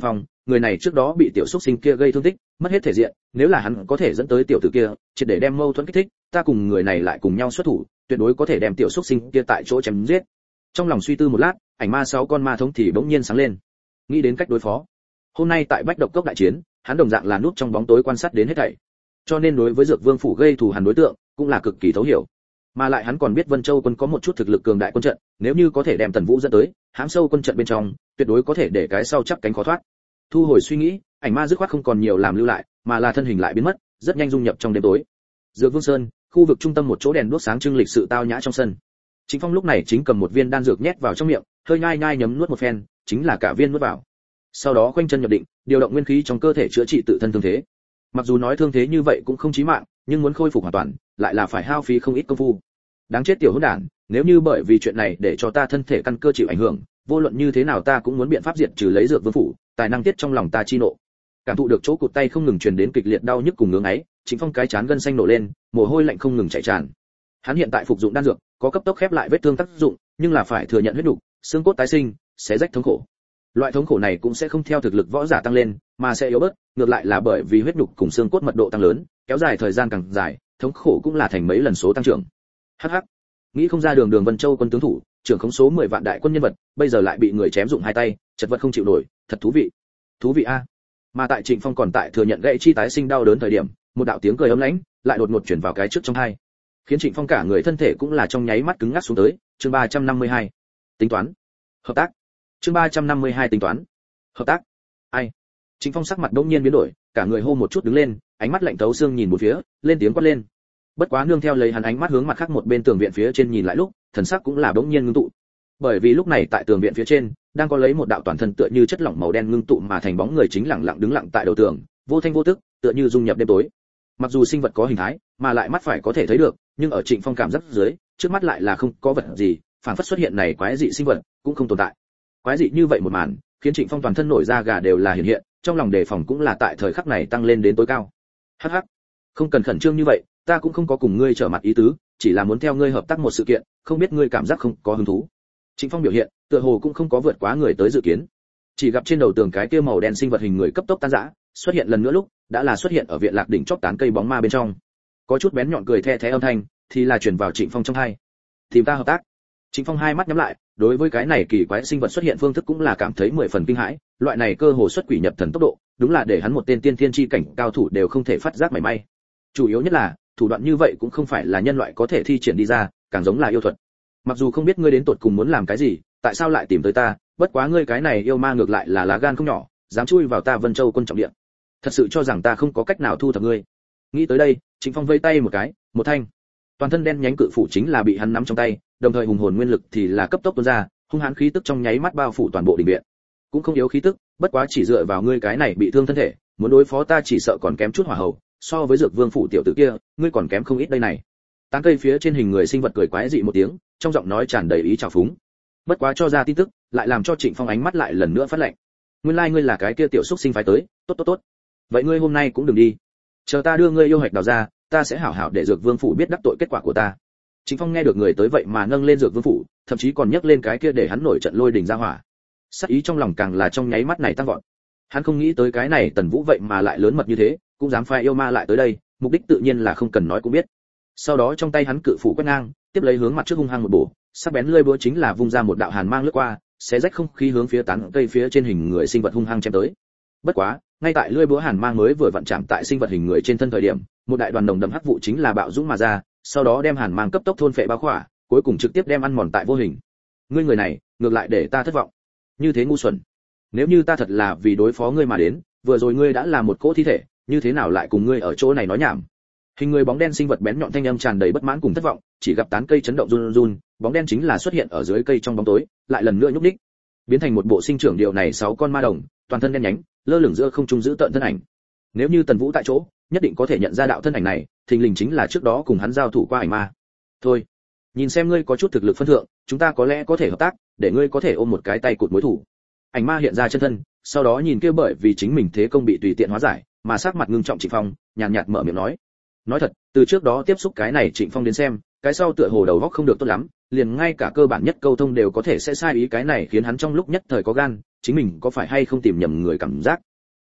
A: người này trước đó bị tiểu xúc sinh kia gây thương tích, mất hết thể diện, nếu là hắn có thể dẫn tới tiểu tử kia, triệt để đem mâu thuẫn kích thích, ta cùng người này lại cùng nhau xuất thủ, tuyệt đối có thể đem tiểu xúc sinh kia tại chỗ chém giết. Trong lòng suy tư một lát, ảnh ma 6 con ma thống thì bỗng nhiên sáng lên, nghĩ đến cách đối phó. Hôm nay tại Bách Độc Cốc đại chiến, hắn đồng dạng là núp trong bóng tối quan sát đến hết thảy, cho nên đối với Dược Vương phủ gây thù hằn đối tượng cũng là cực kỳ thấu hiểu. Mà lại hắn còn biết Vân Châu quân có một chút thực lực cường đại quân trận, nếu như có thể đem Tần Vũ dẫn tới, hãm sâu quân trận bên trong, tuyệt đối có thể để cái sau chắp cánh khó thoát. Thu hồi suy nghĩ, ảnh ma dứt khoát không còn nhiều làm lưu lại, mà là thân hình lại biến mất, rất nhanh dung nhập trong đêm tối. Dược Vương Sơn, khu vực trung tâm một chỗ đèn đuốc sáng trưng lịch sự tao nhã trong sân. Trịnh Phong lúc này chính cầm một viên đan dược nhét vào trong miệng, hơi nhai nhai nhấm nuốt một phen, chính là cả viên nuốt vào. Sau đó khoanh chân nhập định, điều động nguyên khí trong cơ thể chữa trị tự thân thương thế. Mặc dù nói thương thế như vậy cũng không chí mạng, nhưng muốn khôi phục hoàn toàn, lại là phải hao phí không ít công phu. Đáng chết tiểu hỗn đản, nếu như bởi vì chuyện này để cho ta thân thể căn cơ chịu ảnh hưởng, vô luận như thế nào ta cũng muốn biện pháp diệt trừ lấy Dược Vương phủ, tài năng tiết trong lòng ta chi nộ. Cảm thụ được chỗ cụt tay không ngừng truyền đến kịch liệt đau nhức cùng ngưỡng ấy, Trịnh Phong cái chán gân xanh nổ lên, mồ hôi lạnh không ngừng chảy tràn. Hắn hiện tại phục dụng đan dược, có cấp tốc khép lại vết thương tác dụng, nhưng là phải thừa nhận huyết nục, xương cốt tái sinh, sẽ rách thống khổ. Loại thống khổ này cũng sẽ không theo thực lực võ giả tăng lên, mà sẽ yếu bớt, ngược lại là bởi vì huyết nục cùng xương cốt mật độ tăng lớn, kéo dài thời gian càng dài, thống khổ cũng là thành mấy lần số tăng trưởng. Hắc hắc, nghĩ không ra Đường Vân Châu quân tướng thủ, trưởng khống số 10 vạn đại quân nhân vật, bây giờ lại bị người chém dụng hai tay, chật vật không chịu nổi, thật thú vị. Thú vị a. Mà tại Trịnh Phong còn tại thừa nhận gãy chi tái sinh đau đớn thời điểm, một đạo tiếng cười ấm lãnh lại đột ngột chuyển vào cái trước trong hai, khiến Trịnh Phong cả người thân thể cũng là trong nháy mắt cứng ngắc xuống tới. Chương 352. Tính toán. Hợp tác. Chương 352 tính toán. Hợp tác. Ai? Trịnh Phong sắc mặt đột nhiên biến đổi, cả người hô một chút đứng lên, ánh mắt lạnh thấu xương nhìn một phía, lên tiếng quát lên. Bất quá nương theo lấy hắn ánh mắt hướng mặt khác một bên tường viện phía trên nhìn lại lúc, thần sắc cũng là bỗng nhiên ngưng tụ. Bởi vì lúc này tại tường viện phía trên, đang có lấy một đạo toàn thân tựa như chất lỏng màu đen ngưng tụ mà thành bóng người chính lặng lặng đứng lặng tại đầu tường, vô thanh vô tức, tựa như dung nhập đêm tối. Mặc dù sinh vật có hình thái, mà lại mắt phải có thể thấy được, nhưng ở Trịnh Phong cảm giác dưới, trước mắt lại là không có vật gì, phản phất xuất hiện này quái dị sinh vật cũng không tồn tại. Quái dị như vậy một màn, khiến Trịnh Phong toàn thân nổi da gà đều là hiện, trong lòng đề phòng cũng là tại thời khắc này tăng lên đến tối cao. Hắc hắc, không cần khẩn trương như vậy, ta cũng không có cùng ngươi trở mặt ý tứ, chỉ là muốn theo ngươi hợp tác một sự kiện, không biết ngươi cảm giác không có hứng thú. Trịnh Phong biểu hiện, tựa hồ cũng không có vượt quá người tới dự kiến. Chỉ gặp trên đầu tường cái kia màu đen sinh vật hình người cấp tốc tan rã, xuất hiện lần nữa lúc, đã là xuất hiện ở viện lạc đỉnh chóp tán cây bóng ma bên trong. Có chút bén nhọn cười the thé âm thanh, thì là truyền vào Trịnh Phong trong tai. Tìm ta hợp tác. Trịnh Phong hai mắt nhắm lại, đối với cái này kỳ quái sinh vật xuất hiện phương thức cũng là cảm thấy 10 phần kinh hãi, loại này cơ hồ xuất quỷ nhập thần tốc độ, đúng là để hắn một tên tiên thiên chi cảnh cao thủ đều không thể phát giác mảy may. Chủ yếu nhất là, thủ đoạn như vậy cũng không phải là nhân loại có thể thi triển đi ra, càng giống là yêu thuật. Mặc dù không biết ngươi đến tột cùng muốn làm cái gì, tại sao lại tìm tới ta, bất quá ngươi cái này yêu ma ngược lại là lá gan không nhỏ, dám chui vào ta Vân Châu quân trọng địa. Thật sự cho rằng ta không có cách nào thu thập ngươi. Nghĩ tới đây, Trịnh Phong vây tay một cái, một thanh. Toàn thân đen nhánh cự phủ chính là bị hắn nắm trong tay, đồng thời hùng hồn nguyên lực thì là cấp tốc tuôn ra, hung hãn khí tức trong nháy mắt bao phủ toàn bộ đình viện. Cũng không yếu khí tức, bất quá chỉ dựa vào ngươi cái này bị thương thân thể, muốn đối phó ta chỉ sợ còn kém chút hỏa hầu, so với Dược Vương phủ tiểu tử kia, ngươi còn kém không ít đây này. Tán cây phía trên hình người sinh vật cười quái dị một tiếng, trong giọng nói tràn đầy ý trào phúng. Bất quá cho ra tin tức, lại làm cho Trịnh Phong ánh mắt lại lần nữa phát lạnh. Nguyên lai ngươi là cái kia tiểu xúc sinh phái tới, tốt. Vậy ngươi hôm nay cũng đừng đi. Chờ ta đưa ngươi yêu hạch đào ra, ta sẽ hảo hảo để Dược Vương phủ biết đắc tội kết quả của ta. Trịnh Phong nghe được người tới vậy mà nâng lên Dược Vương phủ, thậm chí còn nhắc lên cái kia để hắn nổi trận lôi đình ra hỏa. Sát ý trong lòng càng là trong nháy mắt này tăng vọt. Hắn không nghĩ tới cái này Tần Vũ vậy mà lại lớn mật như thế, cũng dám phái yêu ma lại tới đây, mục đích tự nhiên là không cần nói cũng biết. Sau đó trong tay hắn cự phủ quét ngang, tiếp lấy hướng mặt trước hung hăng một bổ, sắc bén lưỡi búa chính là vung ra một đạo hàn mang lướt qua, xé rách không khí hướng phía tán cây phía trên hình người sinh vật hung hăng chém tới. Bất quá, ngay tại lưỡi búa hàn mang mới vừa vặn chạm tại sinh vật hình người trên thân thời điểm, một đại đoàn nồng đậm hắc vụ chính là bạo dũng mà ra, sau đó đem hàn mang cấp tốc thôn phệ bao khỏa, cuối cùng trực tiếp đem ăn mòn tại vô hình. Ngươi người này, ngược lại để ta thất vọng. Như thế ngu xuẩn. Nếu như ta thật là vì đối phó ngươi mà đến, vừa rồi ngươi đã là một cỗ thi thể, như thế nào lại cùng ngươi ở chỗ này nói nhảm. Hình người bóng đen sinh vật bén nhọn thanh âm tràn đầy bất mãn cùng thất vọng, chỉ gặp tán cây chấn động run run, bóng đen chính là xuất hiện ở dưới cây trong bóng tối, lại lần nữa nhúc nhích, biến thành một bộ sinh trưởng điều này 6 con ma đồng, toàn thân đen nhánh, lơ lửng giữa không trung giữ tận thân ảnh. Nếu như Tần Vũ tại chỗ, nhất định có thể nhận ra đạo thân ảnh này, thình lình chính là trước đó cùng hắn giao thủ qua ảnh ma. Thôi, nhìn xem ngươi có chút thực lực phân thượng, chúng ta có lẽ có thể hợp tác, để ngươi có thể ôm một cái tay cụt mối thủ. Ảnh ma hiện ra chân thân, sau đó nhìn kia bởi vì chính mình thế công bị tùy tiện hóa giải, mà sắc mặt ngưng trọng Trịnh Phong, nhàn nhạt mở miệng nói. Nói thật, từ trước đó tiếp xúc cái này Trịnh Phong đến xem, cái sau tựa hồ đầu óc không được tốt lắm, liền ngay cả cơ bản nhất câu thông đều có thể sẽ sai ý, cái này khiến hắn trong lúc nhất thời có gan, chính mình có phải hay không tìm nhầm người cảm giác,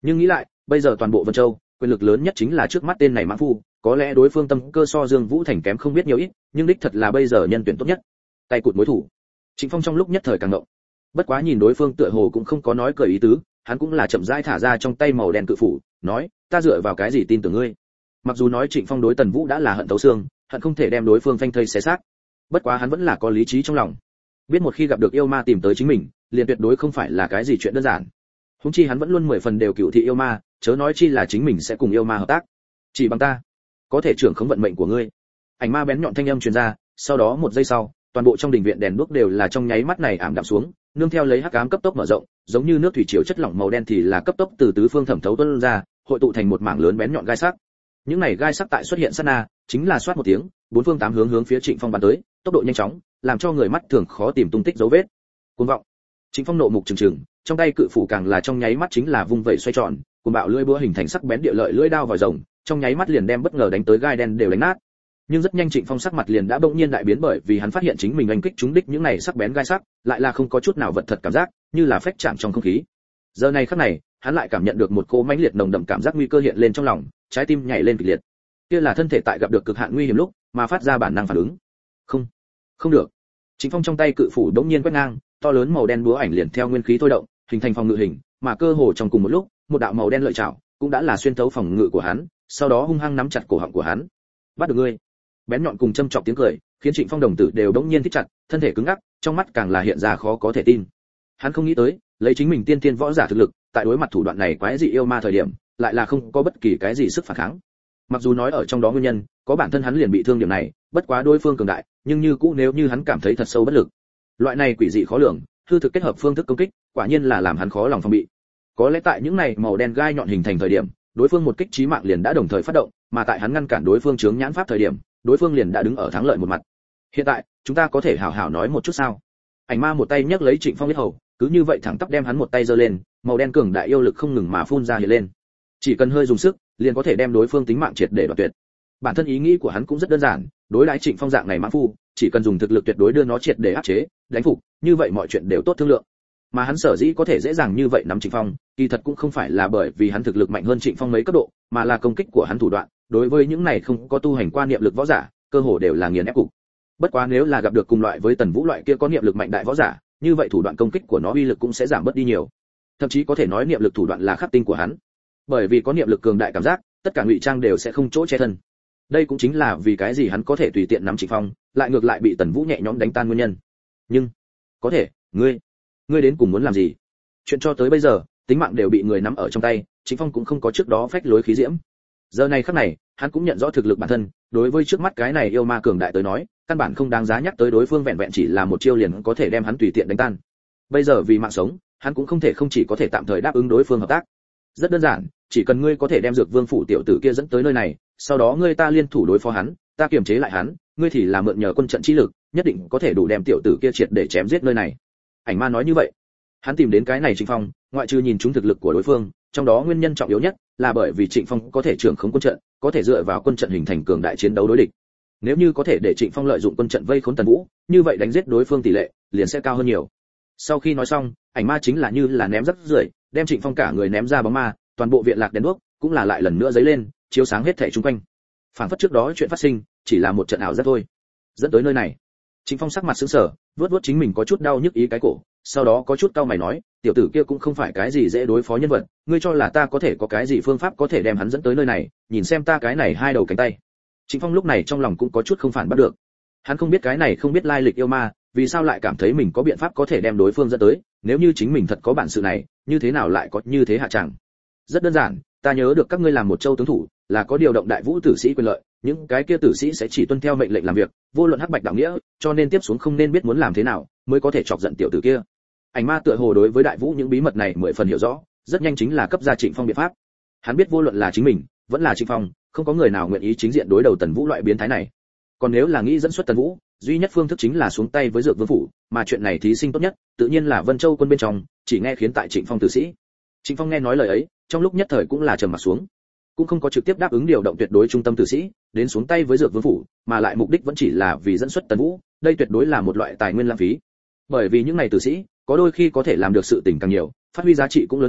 A: Nhưng nghĩ lại, bây giờ toàn bộ Vân Châu, quyền lực lớn nhất chính là trước mắt tên này mãng phu, có lẽ đối phương tâm cơ so Dương Vũ Thành kém không biết nhiều ít, nhưng đích thật là bây giờ nhân tuyển tốt nhất. Tay cụt mối thủ. Trịnh Phong trong lúc nhất thời càng động. Bất quá nhìn đối phương tựa hồ cũng không có nói cười ý tứ, hắn cũng là chậm rãi thả ra trong tay màu đen cự phủ, nói, ta dựa vào cái gì tin tưởng ngươi? Mặc dù nói Trịnh Phong đối Tần Vũ đã là hận thấu xương, hận không thể đem đối phương phanh thây xé xác. Bất quá hắn vẫn là có lý trí trong lòng. Biết một khi gặp được yêu ma tìm tới chính mình, liền tuyệt đối không phải là cái gì chuyện đơn giản. Huống chi hắn vẫn luôn 10 phần đều cựu thị yêu ma, chớ nói chi là chính mình sẽ cùng yêu ma hợp tác. Chỉ bằng ta, có thể trưởng khống vận mệnh của ngươi. Ảnh ma bén nhọn thanh âm truyền ra, sau đó một giây sau, toàn bộ trong đình viện đèn đuốc đều là trong nháy mắt này ảm đạm xuống, nương theo lấy hắc ám cấp tốc mở rộng, giống như nước thủy triều chất lỏng màu đen thì là cấp tốc từ tứ phương thẩm thấu tuôn ra, hội tụ thành một mảng lớn bén nhọn gai sắc. Những này gai sắc tại xuất hiện sát na, chính là xoát một tiếng, bốn phương tám hướng hướng phía Trịnh Phong bắn tới, tốc độ nhanh chóng, làm cho người mắt thường khó tìm tung tích dấu vết. Cuồng vọng. Trịnh Phong nộ mục trừng trừng, trong tay cự phủ càng là trong nháy mắt chính là vung vẩy xoay tròn, cuồng bạo lưỡi búa hình thành sắc bén địa lợi lưỡi đao vòi rồng, trong nháy mắt liền đem bất ngờ đánh tới gai đen đều đánh nát. Nhưng rất nhanh Trịnh Phong sắc mặt liền đã bỗng nhiên đại biến, bởi vì hắn phát hiện chính mình oanh kích trúng đích những này sắc bén gai sắc, lại là không có chút nào vật thật cảm giác, như là phách chạm trong không khí. Giờ này khắc này, hắn lại cảm nhận được một cỗ mãnh liệt nồng đậm cảm giác nguy cơ hiện lên trong lòng, trái tim nhảy lên kịch liệt. Kia là thân thể tại gặp được cực hạn nguy hiểm lúc, mà phát ra bản năng phản ứng. Không, không được. Trịnh Phong trong tay cự phủ đống nhiên quét ngang, to lớn màu đen búa ảnh liền theo nguyên khí thôi động, hình thành phòng ngự hình, mà cơ hồ trong cùng một lúc, một đạo màu đen lợi chảo cũng đã là xuyên thấu phòng ngự của hắn, sau đó hung hăng nắm chặt cổ họng của hắn. Bắt được ngươi. Bén nhọn cùng châm chọc tiếng cười, khiến Trịnh Phong đồng tử đều đống nhiên thích chặt, thân thể cứng ngắc, trong mắt càng là hiện ra khó có thể tin. Hắn không nghĩ tới, lấy chính mình tiên tiên võ giả thực lực, tại đối mặt thủ đoạn này quái dị yêu ma thời điểm, lại là không có bất kỳ cái gì sức phản kháng. Mặc dù nói ở trong đó nguyên nhân, có bản thân hắn liền bị thương điểm này, bất quá đối phương cường đại, nhưng như cũ nếu như hắn cảm thấy thật sâu bất lực. Loại này quỷ dị khó lường, hư thực kết hợp phương thức công kích, quả nhiên là làm hắn khó lòng phòng bị. Có lẽ tại những này màu đen gai nhọn hình thành thời điểm, đối phương một kích chí mạng liền đã đồng thời phát động, mà tại hắn ngăn cản đối phương chướng nhãn pháp thời điểm, đối phương liền đã đứng ở thắng lợi một mặt. Hiện tại, chúng ta có thể hảo hảo nói một chút sao? Ảnh ma một tay nhấc lấy Trịnh Phong huyết hầu, cứ như vậy thẳng tắp đem hắn một tay giơ lên, màu đen cường đại yêu lực không ngừng mà phun ra hiện lên. Chỉ cần hơi dùng sức, liền có thể đem đối phương tính mạng triệt để đoạt tuyệt. Bản thân ý nghĩ của hắn cũng rất đơn giản, đối đãi Trịnh Phong dạng này mãng phu, chỉ cần dùng thực lực tuyệt đối đưa nó triệt để áp chế, đánh phục, như vậy mọi chuyện đều tốt thương lượng. Mà hắn sở dĩ có thể dễ dàng như vậy nắm Trịnh Phong, kỳ thật cũng không phải là bởi vì hắn thực lực mạnh hơn Trịnh Phong mấy cấp độ, mà là công kích của hắn thủ đoạn, đối với những này không có tu hành qua niệm lực võ giả, cơ hồ đều là nghiền ép cục. Bất quá nếu là gặp được cùng loại với Tần Vũ loại kia có niệm lực mạnh đại võ giả, như vậy thủ đoạn công kích của nó uy lực cũng sẽ giảm bớt đi nhiều. Thậm chí có thể nói niệm lực thủ đoạn là khắc tinh của hắn. Bởi vì có niệm lực cường đại cảm giác, tất cả ngụy trang đều sẽ không chỗ che thân. Đây cũng chính là vì cái gì hắn có thể tùy tiện nắm Trịnh Phong, lại ngược lại bị Tần Vũ nhẹ nhõm đánh tan nguyên nhân. Nhưng, có thể, ngươi đến cùng muốn làm gì? Chuyện cho tới bây giờ, tính mạng đều bị người nắm ở trong tay, Trịnh Phong cũng không có trước đó phách lối khí diễm. Giờ này khắc này, hắn cũng nhận rõ thực lực bản thân, đối với trước mắt cái này yêu ma cường đại tới nói, căn bản không đáng giá nhắc tới đối phương vẹn vẹn chỉ là một chiêu liền có thể đem hắn tùy tiện đánh tan. Bây giờ vì mạng sống, hắn cũng không chỉ có thể tạm thời đáp ứng đối phương hợp tác. Rất đơn giản, chỉ cần ngươi có thể đem Dược Vương phủ tiểu tử kia dẫn tới nơi này, sau đó ngươi ta liên thủ đối phó hắn, ta kiềm chế lại hắn, ngươi thì là mượn nhờ quân trận chi lực, nhất định có thể đủ đem tiểu tử kia triệt để chém giết nơi này. Ảnh ma nói như vậy. Hắn tìm đến cái này Trịnh Phong, ngoại trừ nhìn trúng thực lực của đối phương, trong đó nguyên nhân trọng yếu nhất là bởi vì Trịnh Phong có thể trưởng khống quân trận, có thể dựa vào quân trận hình thành cường đại chiến đấu đối địch. Nếu như có thể để Trịnh Phong lợi dụng quân trận vây khốn Tần Vũ, như vậy đánh giết đối phương tỷ lệ liền sẽ cao hơn nhiều. Sau khi nói xong, ảnh ma chính là như là ném rác rưởi, đem Trịnh Phong cả người ném ra bóng ma, toàn bộ viện lạc đèn đuốc cũng là lại lần nữa giấy lên, chiếu sáng hết thảy xung quanh. Phản phất trước đó chuyện phát sinh chỉ là một trận ảo giác thôi. Dẫn tới nơi này, Trịnh Phong sắc mặt sững sờ, vuốt chính mình có chút đau nhức ý cái cổ, sau đó có chút cau mày nói, tiểu tử kia cũng không phải cái gì dễ đối phó nhân vật, ngươi cho là ta có thể có cái gì phương pháp có thể đem hắn dẫn tới nơi này, nhìn xem ta cái này hai đầu cánh tay. Trịnh Phong lúc này trong lòng cũng có chút không phản bắt được. Hắn không biết cái này không biết lai lịch yêu ma, vì sao lại cảm thấy mình có biện pháp có thể đem đối phương dẫn tới, nếu như chính mình thật có bản sự này, như thế nào lại có như thế hạ chẳng. Rất đơn giản, ta nhớ được các ngươi làm một châu tướng thủ, là có điều động đại vũ tử sĩ quyền lợi, những cái kia tử sĩ sẽ chỉ tuân theo mệnh lệnh làm việc, vô luận hắc bạch đạo nghĩa, cho nên tiếp xuống không nên biết muốn làm thế nào, mới có thể chọc giận tiểu tử kia. Ảnh ma tựa hồ đối với đại vũ những bí mật này mười phần hiểu rõ, rất nhanh chính là cấp ra Trịnh Phong biện pháp. Hắn biết vô luận là chính mình, vẫn là Trịnh Phong, không có người nào nguyện ý chính diện đối đầu Tần Vũ loại biến thái này. Còn nếu là nghĩ dẫn xuất Tần Vũ, duy nhất phương thức chính là xuống tay với Dược Vương phủ, mà chuyện này thí sinh tốt nhất, tự nhiên là Vân Châu quân bên trong, chỉ nghe khiến tại Trịnh Phong tử sĩ. Trịnh Phong nghe nói lời ấy, trong lúc nhất thời cũng là trầm mặt xuống, cũng không có trực tiếp đáp ứng điều động tuyệt đối trung tâm tử sĩ đến xuống tay với Dược Vương phủ, mà lại mục đích vẫn chỉ là vì dẫn xuất Tần Vũ, đây tuyệt đối là một loại tài nguyên lãng phí. Bởi vì những này tử sĩ, có đôi khi có thể làm được sự tình càng nhiều, phát huy giá trị cũng lớn hơn,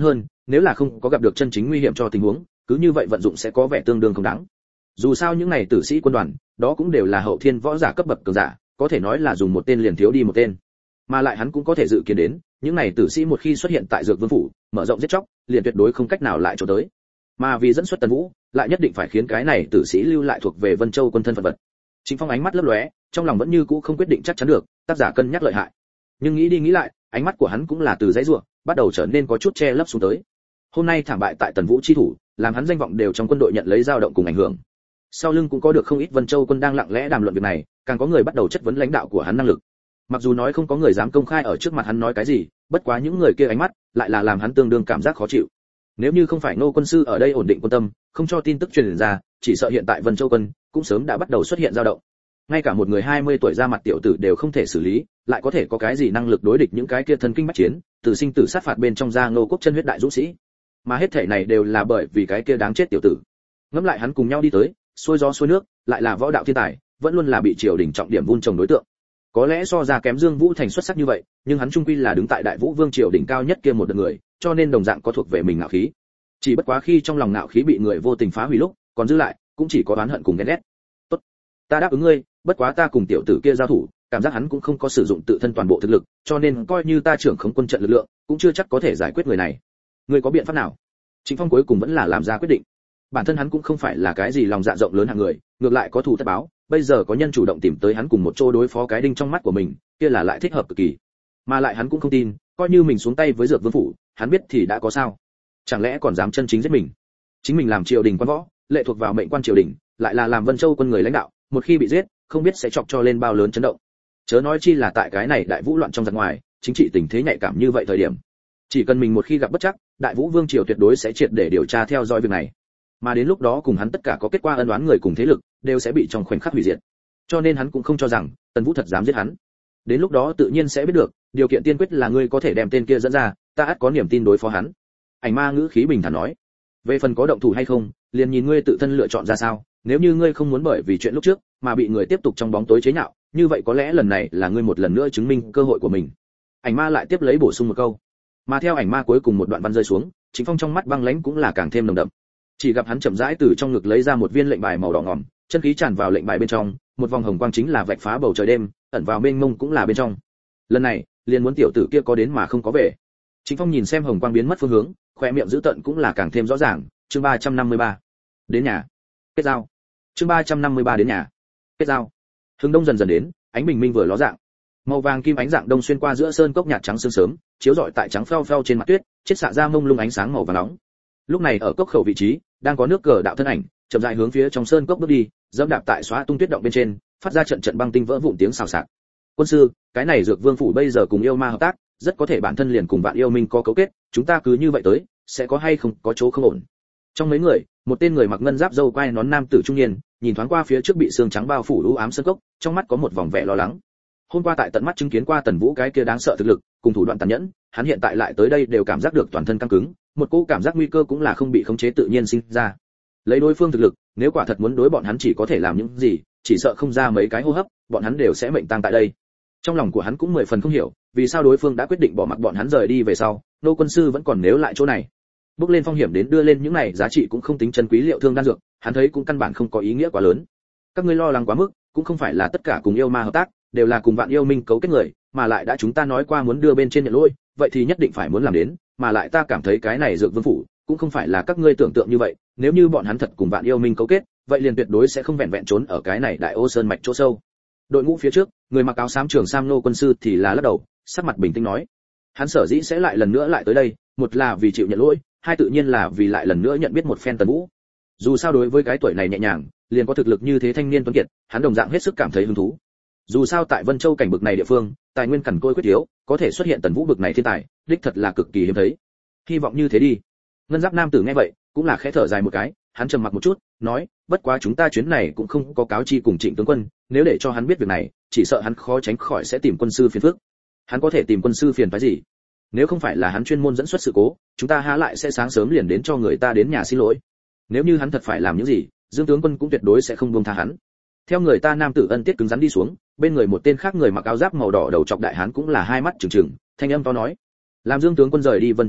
A: nếu là không có gặp được chân chính nguy hiểm cho tình huống, cứ như vậy vận dụng sẽ có vẻ tương đương không đáng. Dù sao những này tử sĩ quân đoàn, đó cũng đều là hậu thiên võ giả cấp bậc cường giả, có thể nói là dùng một tên liền thiếu đi một tên. Mà lại hắn cũng có thể dự kiến đến, những này tử sĩ một khi xuất hiện tại Dược Vương phủ, mở rộng giết chóc, liền tuyệt đối không cách nào lại trốn tới. Mà vì dẫn xuất Tần Vũ, lại nhất định phải khiến cái này tử sĩ lưu lại thuộc về Vân Châu quân thân phận vật. Chính Phong ánh mắt lấp lóe, trong lòng vẫn như cũ không quyết định chắc chắn được, tác giả cân nhắc lợi hại. Nhưng nghĩ đi nghĩ lại, ánh mắt của hắn cũng là từ dãy rủa, bắt đầu trở nên có chút che lấp xuống tới. Hôm nay thảm bại tại Tần Vũ chi thủ, làm hắn danh vọng đều trong quân đội nhận lấy dao động cùng ảnh hưởng. Sau lưng cũng có được không ít Vân Châu quân đang lặng lẽ đàm luận việc này, càng có người bắt đầu chất vấn lãnh đạo của hắn năng lực. Mặc dù nói không có người dám công khai ở trước mặt hắn nói cái gì, bất quá những người kia ánh mắt lại là làm hắn tương đương cảm giác khó chịu. Nếu như không phải Ngô quân sư ở đây ổn định quân tâm, không cho tin tức truyền ra, chỉ sợ hiện tại Vân Châu quân cũng sớm đã bắt đầu xuất hiện dao động. Ngay cả một người 20 tuổi ra mặt tiểu tử đều không thể xử lý, lại có thể có cái gì năng lực đối địch những cái kia thần kinh bách chiến, từ sinh tử sát phạt bên trong ra Ngô quốc chân huyết đại dũng sĩ. Mà hết thể này đều là bởi vì cái kia đáng chết tiểu tử. Ngẫm lại hắn cùng nhau đi tới, xuôi gió xuôi nước, lại là võ đạo thiên tài, vẫn luôn là bị triều đình trọng điểm vun trồng đối tượng. Có lẽ so ra kém Dương Vũ Thành xuất sắc như vậy, nhưng hắn trung quy là đứng tại Đại Vũ Vương triều đỉnh cao nhất kia một đợt người, cho nên đồng dạng có thuộc về mình ngạo khí. Chỉ bất quá khi trong lòng ngạo khí bị người vô tình phá hủy lúc, còn dư lại cũng chỉ có oán hận cùng ghen ghét. Tốt, ta đáp ứng ngươi, bất quá ta cùng tiểu tử kia giao thủ, cảm giác hắn cũng không có sử dụng tự thân toàn bộ thực lực, cho nên coi như ta trưởng khống quân trận lực lượng, cũng chưa chắc có thể giải quyết người này. Ngươi có biện pháp nào? Trịnh Phong cuối cùng vẫn là làm ra quyết định. Bản thân hắn cũng không phải là cái gì lòng dạ rộng lớn hạng người, ngược lại có thù tất báo, bây giờ có nhân chủ động tìm tới hắn cùng một chỗ đối phó cái đinh trong mắt của mình, kia là lại thích hợp cực kỳ. Mà lại hắn cũng không tin, coi như mình xuống tay với Dược Vương phủ, hắn biết thì đã có sao? Chẳng lẽ còn dám chân chính giết mình? Chính mình làm triều đình quan võ, lệ thuộc vào mệnh quan triều đình, lại là làm Vân Châu quân người lãnh đạo, một khi bị giết, không biết sẽ chọc cho lên bao lớn chấn động. Chớ nói chi là tại cái này đại vũ loạn trong giặc ngoài, chính trị tình thế nhạy cảm như vậy thời điểm. Chỉ cần mình một khi gặp bất trắc, Đại Vũ Vương triều tuyệt đối sẽ triệt để điều tra theo dõi việc này. Mà đến lúc đó cùng hắn tất cả có kết quả ân oán người cùng thế lực, đều sẽ bị trong khoảnh khắc hủy diệt. Cho nên hắn cũng không cho rằng Tần Vũ thật dám giết hắn. Đến lúc đó tự nhiên sẽ biết được, điều kiện tiên quyết là ngươi có thể đem tên kia dẫn ra, ta ắt có niềm tin đối phó hắn. Ảnh Ma ngữ khí bình thản nói. Về phần có động thủ hay không, liền nhìn ngươi tự thân lựa chọn ra sao. Nếu như ngươi không muốn bởi vì chuyện lúc trước mà bị người tiếp tục trong bóng tối chế nhạo, như vậy có lẽ lần này là ngươi một lần nữa chứng minh cơ hội của mình. Ảnh Ma lại tiếp lấy bổ sung một câu. Mà theo Ảnh Ma cuối cùng một đoạn văn rơi xuống, Chính Phong trong mắt băng lãnh cũng là càng thêm nồng đậm. Chỉ gặp hắn chậm rãi từ trong ngực lấy ra một viên lệnh bài màu đỏ ngòm, chân khí tràn vào lệnh bài bên trong, một vòng hồng quang chính là vạch phá bầu trời đêm, ẩn vào mênh mông cũng là bên trong. Lần này, liền muốn tiểu tử kia có đến mà không có về. Chính Phong nhìn xem hồng quang biến mất phương hướng, khóe miệng giữ tận cũng là càng thêm rõ ràng. Chương 353. Đến nhà. Kết giao. Chương 353 đến nhà. Kết giao. Hướng đông dần dần đến, ánh bình minh vừa ló dạng. Màu vàng kim ánh dạng đông xuyên qua giữa sơn cốc nhạt trắng sương sớm, chiếu rọi tại trắng phèo phèo trên mặt tuyết, chiết xạ ra mông lung ánh sáng màu vàng nóng. Lúc này ở cốc khẩu vị trí, đang có nước cờ đạo thân ảnh, chậm rãi hướng phía trong sơn cốc bước đi, dẫm đạp tại xóa tung tuyết động bên trên, phát ra trận trận băng tinh vỡ vụn tiếng xào xạc. Quân sư, cái này Dược Vương phủ bây giờ cùng yêu ma hợp tác, rất có thể bản thân liền cùng Vạn Yêu Minh có cấu kết, chúng ta cứ như vậy tới, sẽ có hay không có chỗ không ổn. Trong mấy người, một tên người mặc ngân giáp râu quai nón nam tử trung niên, nhìn thoáng qua phía trước bị sương trắng bao phủ u ám sơn cốc, trong mắt có một vòng vẻ lo lắng. Hôm qua tại tận mắt chứng kiến qua Tần Vũ cái kia đáng sợ thực lực, cùng thủ đoạn tàn nhẫn, hắn hiện tại lại tới đây đều cảm giác được toàn thân căng cứng, một cỗ cảm giác nguy cơ cũng là không bị khống chế tự nhiên sinh ra. Lấy đối phương thực lực, nếu quả thật muốn đối bọn hắn chỉ có thể làm những gì, chỉ sợ không ra mấy cái hô hấp, bọn hắn đều sẽ mệnh tang tại đây. Trong lòng của hắn cũng 10 phần không hiểu, vì sao đối phương đã quyết định bỏ mặc bọn hắn rời đi về sau, nô quân sư vẫn còn nếu lại chỗ này. Bước lên phong hiểm đến đưa lên những này giá trị cũng không tính chân quý liệu thương đan dược, hắn thấy cũng căn bản không có ý nghĩa quá lớn. Các ngươi lo lắng quá mức, cũng không phải là tất cả cùng yêu ma hợp tác, đều là cùng Vạn Yêu Minh cấu kết người, mà lại đã chúng ta nói qua muốn đưa bên trên nhận lỗi, vậy thì nhất định phải muốn làm đến, mà lại ta cảm thấy cái này Dược Vương phủ cũng không phải là các ngươi tưởng tượng như vậy, nếu như bọn hắn thật cùng Vạn Yêu Minh cấu kết, vậy liền tuyệt đối sẽ không vẹn vẹn trốn ở cái này Đại Ô Sơn mạch chỗ sâu. Đội ngũ phía trước, người mặc áo xám trưởng sam nô quân sư thì là lắc đầu, sắc mặt bình tĩnh nói, hắn sở dĩ sẽ lại lần nữa lại tới đây, một là vì chịu nhận lỗi, hai tự nhiên là vì lại lần nữa nhận biết một phen Tần Vũ. Dù sao đối với cái tuổi này nhẹ nhàng, liền có thực lực như thế thanh niên tuấn kiệt, hắn đồng dạng hết sức cảm thấy hứng thú. Dù sao tại Vân Châu cảnh bực này địa phương, tài nguyên cằn cỗi quyết yếu, có thể xuất hiện Tần Vũ bực này thiên tài, đích thật là cực kỳ hiếm thấy. Hy vọng như thế đi. Ngân giáp nam tử nghe vậy, cũng là khẽ thở dài một cái, hắn trầm mặc một chút, nói, bất quá chúng ta chuyến này cũng không có cáo chi cùng Trịnh tướng quân, nếu để cho hắn biết việc này, chỉ sợ hắn khó tránh khỏi sẽ tìm quân sư phiền phức. Hắn có thể tìm quân sư phiền phức gì? Nếu không phải là hắn chuyên môn dẫn xuất sự cố, chúng ta há lại sẽ sáng sớm liền đến cho người ta đến nhà xin lỗi. Nếu như hắn thật phải làm những gì, Dương tướng quân cũng tuyệt đối sẽ không buông tha hắn. Theo người ta nam tử ân tiết cứng rắn đi xuống, bên người một tên khác người mặc áo giáp màu đỏ đầu trọc đại hán cũng là hai mắt trừng trừng, thanh âm to nói: làm Dương tướng quân rời đi Vân Châu lúc,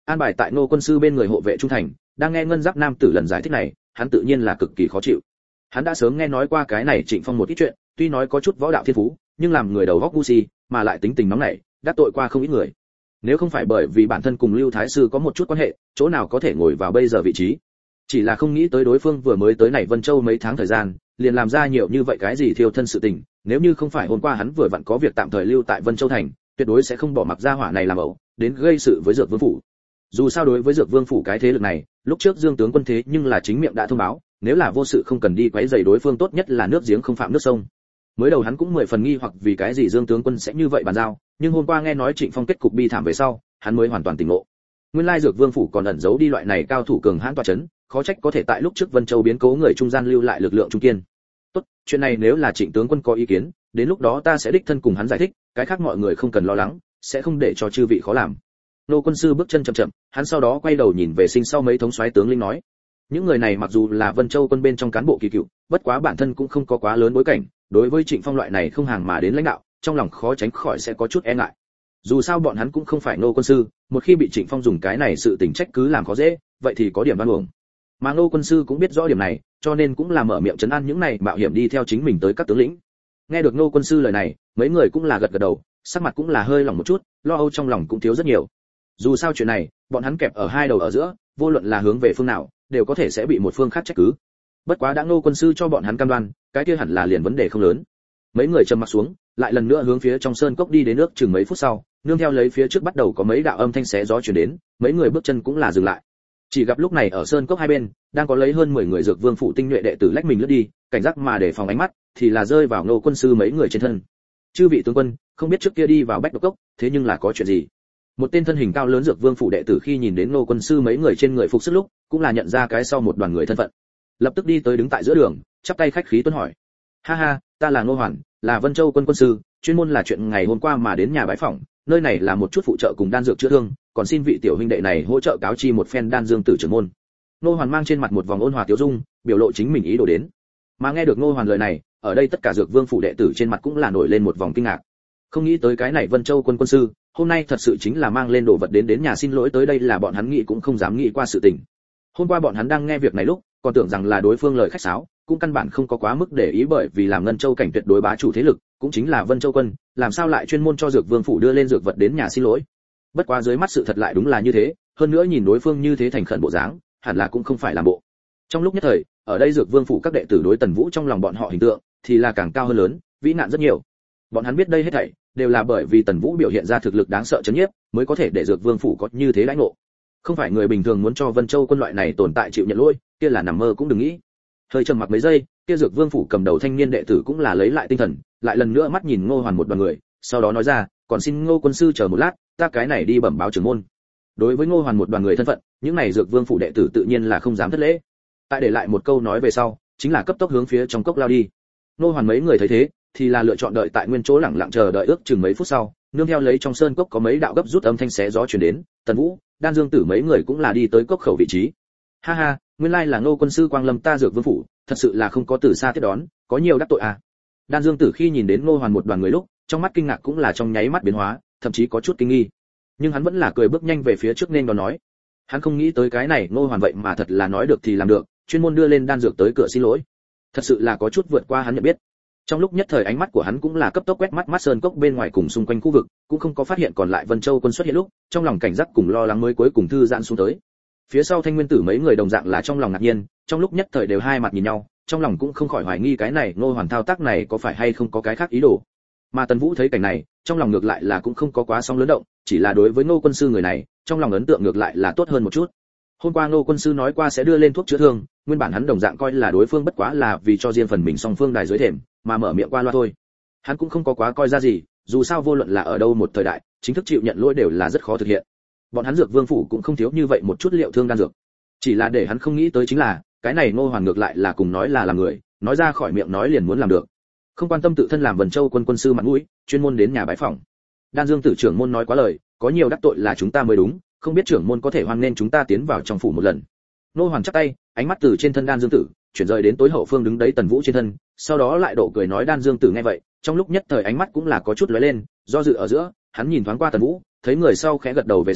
A: an bài tại Ngô quân sư bên người hộ vệ trung thành. Đang nghe ngân giáp nam tử lần giải thích này, hắn tự nhiên là cực kỳ khó chịu. Hắn đã sớm nghe nói qua cái này Trịnh Phong một ít chuyện, tuy nói có chút võ đạo thiên phú, nhưng làm người đầu óc ngu si, mà lại tính tình nóng nảy, đắc tội qua không ít người. Nếu không phải bởi vì bản thân cùng Lưu Thái sư có một chút quan hệ, chỗ nào có thể ngồi vào bây giờ vị trí. Chỉ là không nghĩ tới đối phương vừa mới tới này Vân Châu mấy tháng thời gian, liền làm ra nhiều như vậy cái gì thiêu thân sự tình, nếu như không phải hôm qua hắn vừa vặn có việc tạm thời lưu tại Vân Châu thành, tuyệt đối sẽ không bỏ mặc gia hỏa này làm ẩu, đến gây sự với Dược Vương phủ. Dù sao đối với Dược Vương phủ cái thế lực này, lúc trước Dương tướng quân thế nhưng là chính miệng đã thông báo, nếu là vô sự không cần đi quấy rầy đối phương, tốt nhất là nước giếng không phạm nước sông. Mới đầu hắn cũng 10 phần nghi hoặc vì cái gì Dương tướng quân sẽ như vậy bàn giao, nhưng hôm qua nghe nói Trịnh Phong kết cục bi thảm về sau, hắn mới hoàn toàn tỉnh ngộ. Nguyên lai Dược Vương phủ còn ẩn giấu đi loại này cao thủ cường hãn tọa chấn, khó trách có thể tại lúc trước Vân Châu biến cố người trung gian lưu lại lực lượng trung kiên. Tốt, chuyện này nếu là Trịnh tướng quân có ý kiến, đến lúc đó ta sẽ đích thân cùng hắn giải thích, cái khác mọi người không cần lo lắng, sẽ không để cho chư vị khó làm. Nô quân sư bước chân chậm chậm, hắn sau đó quay đầu nhìn về sinh sau mấy thống soái tướng lĩnh nói, những người này mặc dù là Vân Châu quân bên trong cán bộ kỳ cựu, bất quá bản thân cũng không có quá lớn bối cảnh, đối với Trịnh Phong loại này không hàng mà đến lãnh đạo, trong lòng khó tránh khỏi sẽ có chút e ngại. Dù sao bọn hắn cũng không phải Nô quân sư, một khi bị Trịnh Phong dùng cái này sự tình trách cứ làm khó dễ, vậy thì có điểm đoan uổng. Mà Nô quân sư cũng biết rõ điểm này, cho nên cũng là mở miệng trấn an những này mạo hiểm đi theo chính mình tới các tướng lĩnh. Nghe được Nô quân sư lời này, mấy người cũng là gật gật đầu, sắc mặt cũng là hơi lỏng một chút, lo âu trong lòng cũng thiếu rất nhiều. Dù sao chuyện này, bọn hắn kẹp ở hai đầu ở giữa, vô luận là hướng về phương nào, đều có thể sẽ bị một phương khác trách cứ. Bất quá đã Nô quân sư cho bọn hắn cam đoan, cái kia hẳn là liền vấn đề không lớn. Mấy người trầm mặc xuống, lại lần nữa hướng phía trong sơn cốc đi đến nước chừng mấy phút sau, nương theo lấy phía trước bắt đầu có mấy đạo âm thanh xé gió truyền đến, mấy người bước chân cũng là dừng lại. Chỉ gặp lúc này ở sơn cốc hai bên, đang có lấy hơn 10 người Dược Vương phủ tinh nhuệ đệ tử lách mình lướt đi, cảnh giác mà để phòng ánh mắt, thì là rơi vào Nô quân sư mấy người trên thân. Chư vị tướng quân, không biết trước kia đi vào Bách Độc Cốc, thế nhưng là có chuyện gì? Một tên thân hình cao lớn Dược Vương phủ đệ tử khi nhìn đến Nô quân sư mấy người trên người phục sức lúc, cũng là nhận ra cái sau một đoàn người thân phận. Lập tức đi tới đứng tại giữa đường, chắp tay khách khí tuân hỏi. Ha ha, ta là Ngô Hoàn, là Vân Châu quân quân sư, chuyên môn là chuyện ngày hôm qua mà đến nhà bái phỏng, nơi này là một chút phụ trợ cùng đan dược chữa thương, còn xin vị tiểu huynh đệ này hỗ trợ cáo chi một phen đan dương tử trưởng môn. Ngô Hoàn mang trên mặt một vòng ôn hòa tiêu dung, biểu lộ chính mình ý đồ đến. Mà nghe được Ngô Hoàn lời này, ở đây tất cả Dược Vương phủ đệ tử trên mặt cũng là nổi lên một vòng kinh ngạc. Không nghĩ tới cái này Vân Châu quân quân sư, hôm nay thật sự chính là mang lên đồ vật đến nhà xin lỗi tới đây, là bọn hắn nghĩ cũng không dám nghĩ qua sự tình. Hôm qua bọn hắn đang nghe việc này lúc, còn tưởng rằng là đối phương lời khách sáo, cũng căn bản không có quá mức để ý, bởi vì làm Ngân Châu cảnh tuyệt đối bá chủ thế lực, cũng chính là Vân Châu quân, làm sao lại chuyên môn cho Dược Vương phủ đưa lên dược vật đến nhà xin lỗi. Bất quá dưới mắt sự thật lại đúng là như thế, hơn nữa nhìn đối phương như thế thành khẩn bộ dáng, hẳn là cũng không phải làm bộ. Trong lúc nhất thời, ở đây Dược Vương phủ các đệ tử đối Tần Vũ trong lòng bọn họ hình tượng thì là càng cao hơn lớn, vĩ nạn rất nhiều. Bọn hắn biết đây hết thảy đều là bởi vì Tần Vũ biểu hiện ra thực lực đáng sợ chấn nhiếp, mới có thể để Dược Vương phủ có như thế đãi ngộ. Không phải người bình thường muốn cho Vân Châu quân loại này tồn tại chịu nhận lỗi, kia là nằm mơ cũng đừng nghĩ. Hơi trầm mặc mấy giây, kia Dược Vương phủ cầm đầu thanh niên đệ tử cũng là lấy lại tinh thần, lại lần nữa mắt nhìn Ngô Hoàn một đoàn người, sau đó nói ra, còn xin Ngô quân sư chờ một lát, ta cái này đi bẩm báo trưởng môn. Đối với Ngô Hoàn một đoàn người thân phận, những này Dược Vương phủ đệ tử tự nhiên là không dám thất lễ. Tại để lại một câu nói về sau, chính là cấp tốc hướng phía trong cốc lao đi. Ngô Hoàn mấy người thấy thế, thì là lựa chọn đợi tại nguyên chỗ lặng lặng chờ đợi, ước chừng mấy phút sau, nương theo lấy trong sơn cốc có mấy đạo gấp rút âm thanh xé gió truyền đến, Tần Vũ, Đan Dương Tử mấy người cũng là đi tới cốc khẩu vị trí. Ha ha, nguyên lai là Ngô quân sư quang lâm ta Dược Vương phủ, thật sự là không có từ xa tiếp đón, có nhiều đắc tội à. Đan Dương Tử khi nhìn đến Ngô Hoàn một đoàn người lúc, trong mắt kinh ngạc cũng là trong nháy mắt biến hóa, thậm chí có chút kinh nghi. Nhưng hắn vẫn là cười bước nhanh về phía trước nên đón nói. Hắn không nghĩ tới cái này Ngô Hoàn vậy mà thật là nói được thì làm được, chuyên môn đưa lên đan dược tới cửa xin lỗi. Thật sự là có chút vượt qua hắn nhận biết. Trong lúc nhất thời ánh mắt của hắn cũng là cấp tốc quét mắt sơn cốc bên ngoài cùng xung quanh khu vực, cũng không có phát hiện còn lại Vân Châu quân xuất hiện lúc, trong lòng cảnh giác cùng lo lắng mới cuối cùng thư giãn xuống tới. Phía sau Thanh Nguyên Tử mấy người đồng dạng là trong lòng ngạc nhiên, trong lúc nhất thời đều hai mặt nhìn nhau, trong lòng cũng không khỏi hoài nghi cái này Ngô Hoàn thao tác này có phải hay không có cái khác ý đồ. Mà Tần Vũ thấy cảnh này, trong lòng ngược lại là cũng không có quá sóng lớn động, chỉ là đối với Ngô quân sư người này, trong lòng ấn tượng ngược lại là tốt hơn một chút. Hôm qua Ngô quân sư nói qua sẽ đưa lên thuốc chữa thương, nguyên bản hắn đồng dạng coi là đối phương bất quá là vì cho riêng phần mình song phương đài dưới thềm, mà mở miệng qua loa thôi. Hắn cũng không có quá coi ra gì, dù sao vô luận là ở đâu một thời đại, chính thức chịu nhận lỗi đều là rất khó thực hiện. Bọn hắn Dược Vương phủ cũng không thiếu như vậy một chút liệu thương đan dược. Chỉ là để hắn không nghĩ tới chính là, cái này Ngô Hoàn ngược lại là cùng nói là làm người, nói ra khỏi miệng nói liền muốn làm được. Không quan tâm tự thân làm Vân Châu quân quân sư mặt mũi, chuyên môn đến nhà bái phỏng. Đan Dương Tử trưởng môn nói quá lời, có nhiều đắc tội là chúng ta mới đúng, không biết trưởng môn có thể hoan nên chúng ta tiến vào trong phủ một lần. Ngô Hoàn chắp tay, ánh mắt từ trên thân Đan Dương Tử chuyển rời đến tối hậu phương đứng đấy Tần Vũ trên thân, sau đó lại độ cười nói. Đan Dương Tử nghe vậy, trong lúc nhất thời ánh mắt cũng là có chút lóe lên, do dự ở giữa, hắn nhìn thoáng qua Tần Vũ, thấy người sau khẽ gật đầu về sau,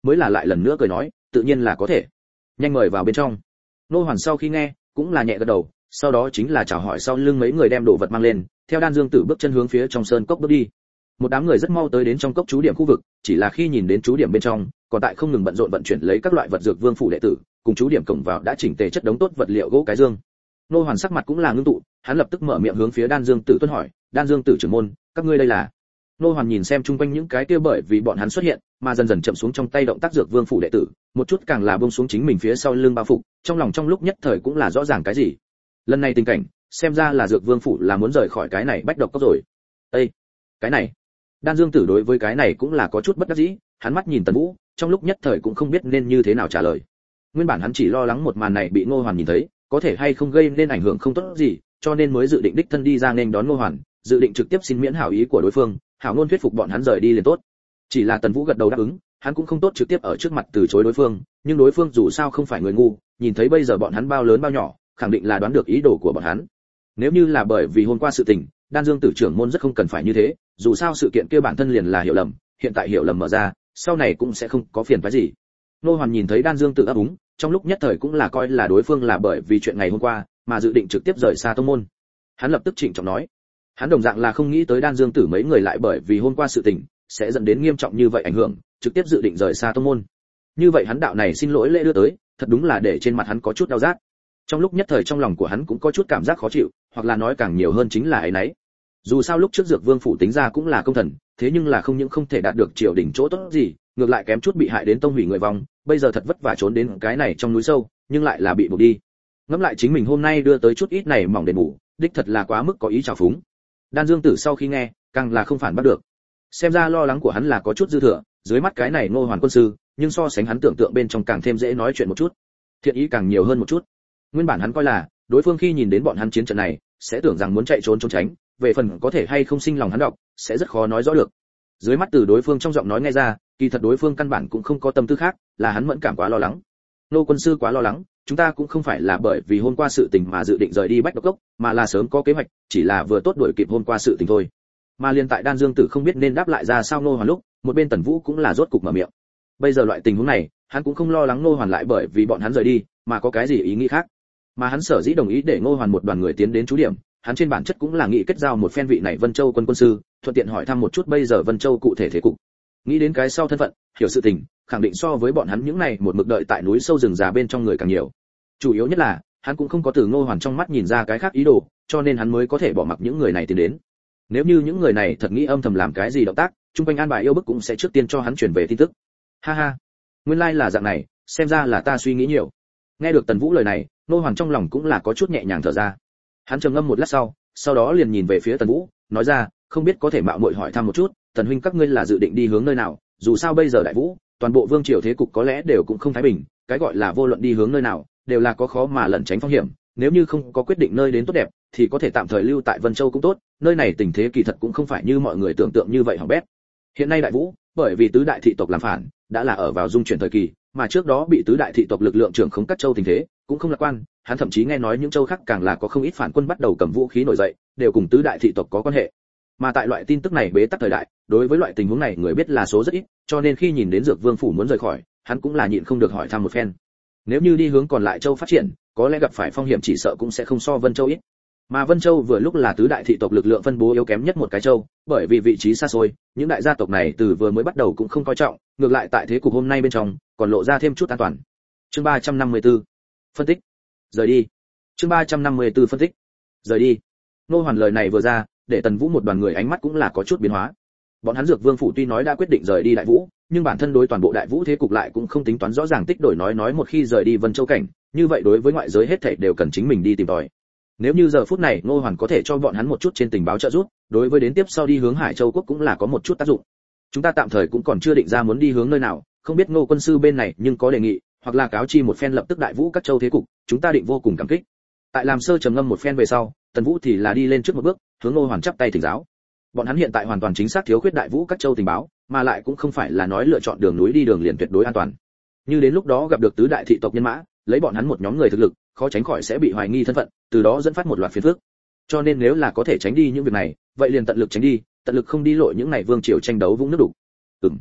A: mới là lại lần nữa cười nói, tự nhiên là có thể. Nhanh mời vào bên trong. Nô Hoàn sau khi nghe, cũng là nhẹ gật đầu, sau đó chính là chào hỏi sau lưng mấy người đem đồ vật mang lên, theo Đan Dương Tử bước chân hướng phía trong sơn cốc bước đi. Một đám người rất mau tới đến trong cốc trú điểm khu vực, chỉ là khi nhìn đến trú điểm bên trong, còn tại không ngừng bận rộn vận chuyển lấy các loại vật dược vương phủ đệ tử, cùng trú điểm cổng vào đã chỉnh tề chất đống tốt vật liệu gỗ cái dương. Nô Hoàn sắc mặt cũng là ngưng tụ, hắn lập tức mở miệng hướng phía Đan Dương Tử tuân hỏi, "Đan Dương Tử trưởng môn, các ngươi đây là?" Nô Hoàn nhìn xem chung quanh những cái kia bởi vì bọn hắn xuất hiện, mà dần dần chậm xuống trong tay động tác dược vương phủ đệ tử, một chút càng là buông xuống chính mình phía sau lưng bao phục, trong lòng trong lúc nhất thời cũng là rõ ràng cái gì. Lần này tình cảnh, xem ra là dược vương phủ là muốn rời khỏi cái này bách độc cốc rồi. Ê, cái này. Đan Dương Tử đối với cái này cũng là có chút bất đắc dĩ, hắn mắt nhìn Tần Vũ, trong lúc nhất thời cũng không biết nên như thế nào trả lời. Nguyên bản hắn chỉ lo lắng một màn này bị Ngô Hoàn nhìn thấy, có thể hay không gây nên ảnh hưởng không tốt gì, cho nên mới dự định đích thân đi ra nên đón Ngô Hoàn, dự định trực tiếp xin miễn hảo ý của đối phương, hảo ngôn thuyết phục bọn hắn rời đi liền tốt. Chỉ là Tần Vũ gật đầu đáp ứng, hắn cũng không tốt trực tiếp ở trước mặt từ chối đối phương, nhưng đối phương dù sao không phải người ngu, nhìn thấy bây giờ bọn hắn bao lớn bao nhỏ, khẳng định là đoán được ý đồ của bọn hắn. Nếu như là bởi vì hôm qua sự tình, Đan Dương Tử trưởng môn rất không cần phải như thế, dù sao sự kiện kia bản thân liền là hiểu lầm, hiện tại hiểu lầm mở ra, sau này cũng sẽ không có phiền phức gì. Nô Hoàn nhìn thấy Đan Dương Tử ấp úng, trong lúc nhất thời cũng là coi là đối phương là bởi vì chuyện ngày hôm qua mà dự định trực tiếp rời xa tông môn. Hắn lập tức trịnh trọng nói, hắn đồng dạng là không nghĩ tới Đan Dương Tử mấy người lại bởi vì hôm qua sự tình sẽ dẫn đến nghiêm trọng như vậy ảnh hưởng, trực tiếp dự định rời xa tông môn. Như vậy hắn đạo này xin lỗi lễ đưa tới, thật đúng là để trên mặt hắn có chút đau rát. Trong lúc nhất thời trong lòng của hắn cũng có chút cảm giác khó chịu, hoặc là nói càng nhiều hơn chính là ấy nấy. Dù sao lúc trước Dược Vương phủ tính ra cũng là công thần, thế nhưng là không những không thể đạt được triều đình chỗ tốt gì, ngược lại kém chút bị hại đến tông hủy người vong, bây giờ thật vất vả trốn đến cái này trong núi sâu, nhưng lại là bị buộc đi. Ngẫm lại chính mình hôm nay đưa tới chút ít này mỏng đền bù, đích thật là quá mức có ý trào phúng. Đan Dương Tử sau khi nghe, càng là không phản bắt được. Xem ra lo lắng của hắn là có chút dư thừa, dưới mắt cái này Ngô Hoàn quân sư, nhưng so sánh hắn tưởng tượng bên trong càng thêm dễ nói chuyện một chút, thiện ý càng nhiều hơn một chút. Nguyên bản hắn coi là đối phương khi nhìn đến bọn hắn chiến trận này, sẽ tưởng rằng muốn chạy trốn trốn tránh, về phần có thể hay không sinh lòng hắn đọc, sẽ rất khó nói rõ được. Dưới mắt từ đối phương trong giọng nói nghe ra, kỳ thật đối phương căn bản cũng không có tâm tư khác, là hắn mẫn cảm quá lo lắng. Nô quân sư quá lo lắng, chúng ta cũng không phải là bởi vì hôm qua sự tình mà dự định rời đi Bách Độc Cốc, mà là sớm có kế hoạch, chỉ là vừa tốt đuổi kịp hôm qua sự tình thôi. Mà liên tại Đan Dương Tử không biết nên đáp lại ra sao Ngô Hoàn lúc, một bên Tần Vũ cũng là rốt cục mở miệng. Bây giờ loại tình huống này, hắn cũng không lo lắng Ngô Hoàn lại bởi vì bọn hắn rời đi, mà có cái gì ý nghĩ khác. Mà hắn sở dĩ đồng ý để Ngô Hoàn một đoàn người tiến đến trú điểm, hắn trên bản chất cũng là nghĩ kết giao một phen vị này Vân Châu quân sư, thuận tiện hỏi thăm một chút bây giờ Vân Châu cụ thể thế cục. Nghĩ đến cái sau thân phận, hiểu sự tình, khẳng định so với bọn hắn những này một mực đợi tại núi sâu rừng già bên trong người càng nhiều. Chủ yếu nhất là, hắn cũng không có từ Ngô Hoàn trong mắt nhìn ra cái khác ý đồ, cho nên hắn mới có thể bỏ mặc những người này tiến đến. Nếu như những người này thật nghĩ âm thầm làm cái gì động tác, trung quanh an bài yêu bức cũng sẽ trước tiên cho hắn truyền về tin tức. Ha ha, nguyên lai là dạng này, xem ra là ta suy nghĩ nhiều. Nghe được Tần Vũ lời này, Ngô Hoàn trong lòng cũng là có chút nhẹ nhàng thở ra. Hắn trầm ngâm một lát sau đó liền nhìn về phía Tần Vũ, nói ra, không biết có thể mạo muội hỏi thăm một chút, Tần huynh các ngươi là dự định đi hướng nơi nào? Dù sao bây giờ đại vũ, toàn bộ vương triều thế cục có lẽ đều cũng không thái bình, cái gọi là vô luận đi hướng nơi nào, đều là có khó mà lẩn tránh phong hiểm, nếu như không có quyết định nơi đến tốt đẹp, thì có thể tạm thời lưu tại Vân Châu cũng tốt, nơi này tình thế kỳ thật cũng không phải như mọi người tưởng tượng như vậy hỏng bét. Hiện nay đại vũ, bởi vì tứ đại thị tộc làm phản, đã là ở vào dung chuyển thời kỳ, mà trước đó bị tứ đại thị tộc lực lượng trưởng khống các châu tình thế, cũng không lạc quan, hắn thậm chí nghe nói những châu khác càng là có không ít phản quân bắt đầu cầm vũ khí nổi dậy, đều cùng tứ đại thị tộc có quan hệ. Mà tại loại tin tức này bế tắc thời đại, đối với loại tình huống này người biết là số rất ít, cho nên khi nhìn đến Dược Vương phủ muốn rời khỏi, hắn cũng là nhịn không được hỏi thăm một phen. Nếu như đi hướng còn lại châu phát triển, có lẽ gặp phải phong hiểm chỉ sợ cũng sẽ không so Vân Châu ít. Mà Vân Châu vừa lúc là tứ đại thị tộc lực lượng phân bố yếu kém nhất một cái châu, bởi vì vị trí xa xôi, những đại gia tộc này từ vừa mới bắt đầu cũng không coi trọng, ngược lại tại thế cục hôm nay bên trong, còn lộ ra thêm chút an toàn. Chương 354. Phân tích. Rời đi. Chương 354 phân tích. Rời đi. Ngô Hoàn lời này vừa ra, để Tần Vũ một đoàn người ánh mắt cũng là có chút biến hóa. Bọn hắn Dược Vương phủ tuy nói đã quyết định rời đi Đại Vũ, nhưng bản thân đối toàn bộ Đại Vũ thế cục lại cũng không tính toán rõ ràng tích đổi nói một khi rời đi Vân Châu cảnh, như vậy đối với ngoại giới hết thảy đều cần chính mình đi tìm tòi. Nếu như giờ phút này Ngô Hoàn có thể cho bọn hắn một chút trên tình báo trợ giúp, đối với đến tiếp sau đi hướng Hải Châu quốc cũng là có một chút tác dụng. Chúng ta tạm thời cũng còn chưa định ra muốn đi hướng nơi nào, không biết Ngô quân sư bên này nhưng có đề nghị, hoặc là cáo chi một phen lập tức Đại Vũ các châu thế cục, chúng ta định vô cùng cảm kích. Tại làm sơ trầm ngâm một phen về sau, Tần Vũ thì là đi lên trước một bước, hướng Ngô Hoàn chắp tay thỉnh giáo. Bọn hắn hiện tại hoàn toàn chính xác thiếu khuyết Đại Vũ các châu tình báo, mà lại cũng không phải là nói lựa chọn đường núi đi đường liền tuyệt đối an toàn. Như đến lúc đó gặp được tứ đại thị tộc nhân mã, lấy bọn hắn một nhóm người thực lực, khó tránh khỏi sẽ bị hoài nghi thân phận, từ đó dẫn phát một loạt phiền phức. Cho nên nếu là có thể tránh đi những việc này, vậy liền tận lực tránh đi, tận lực không đi lội những này vương triều tranh đấu vũng nước đục.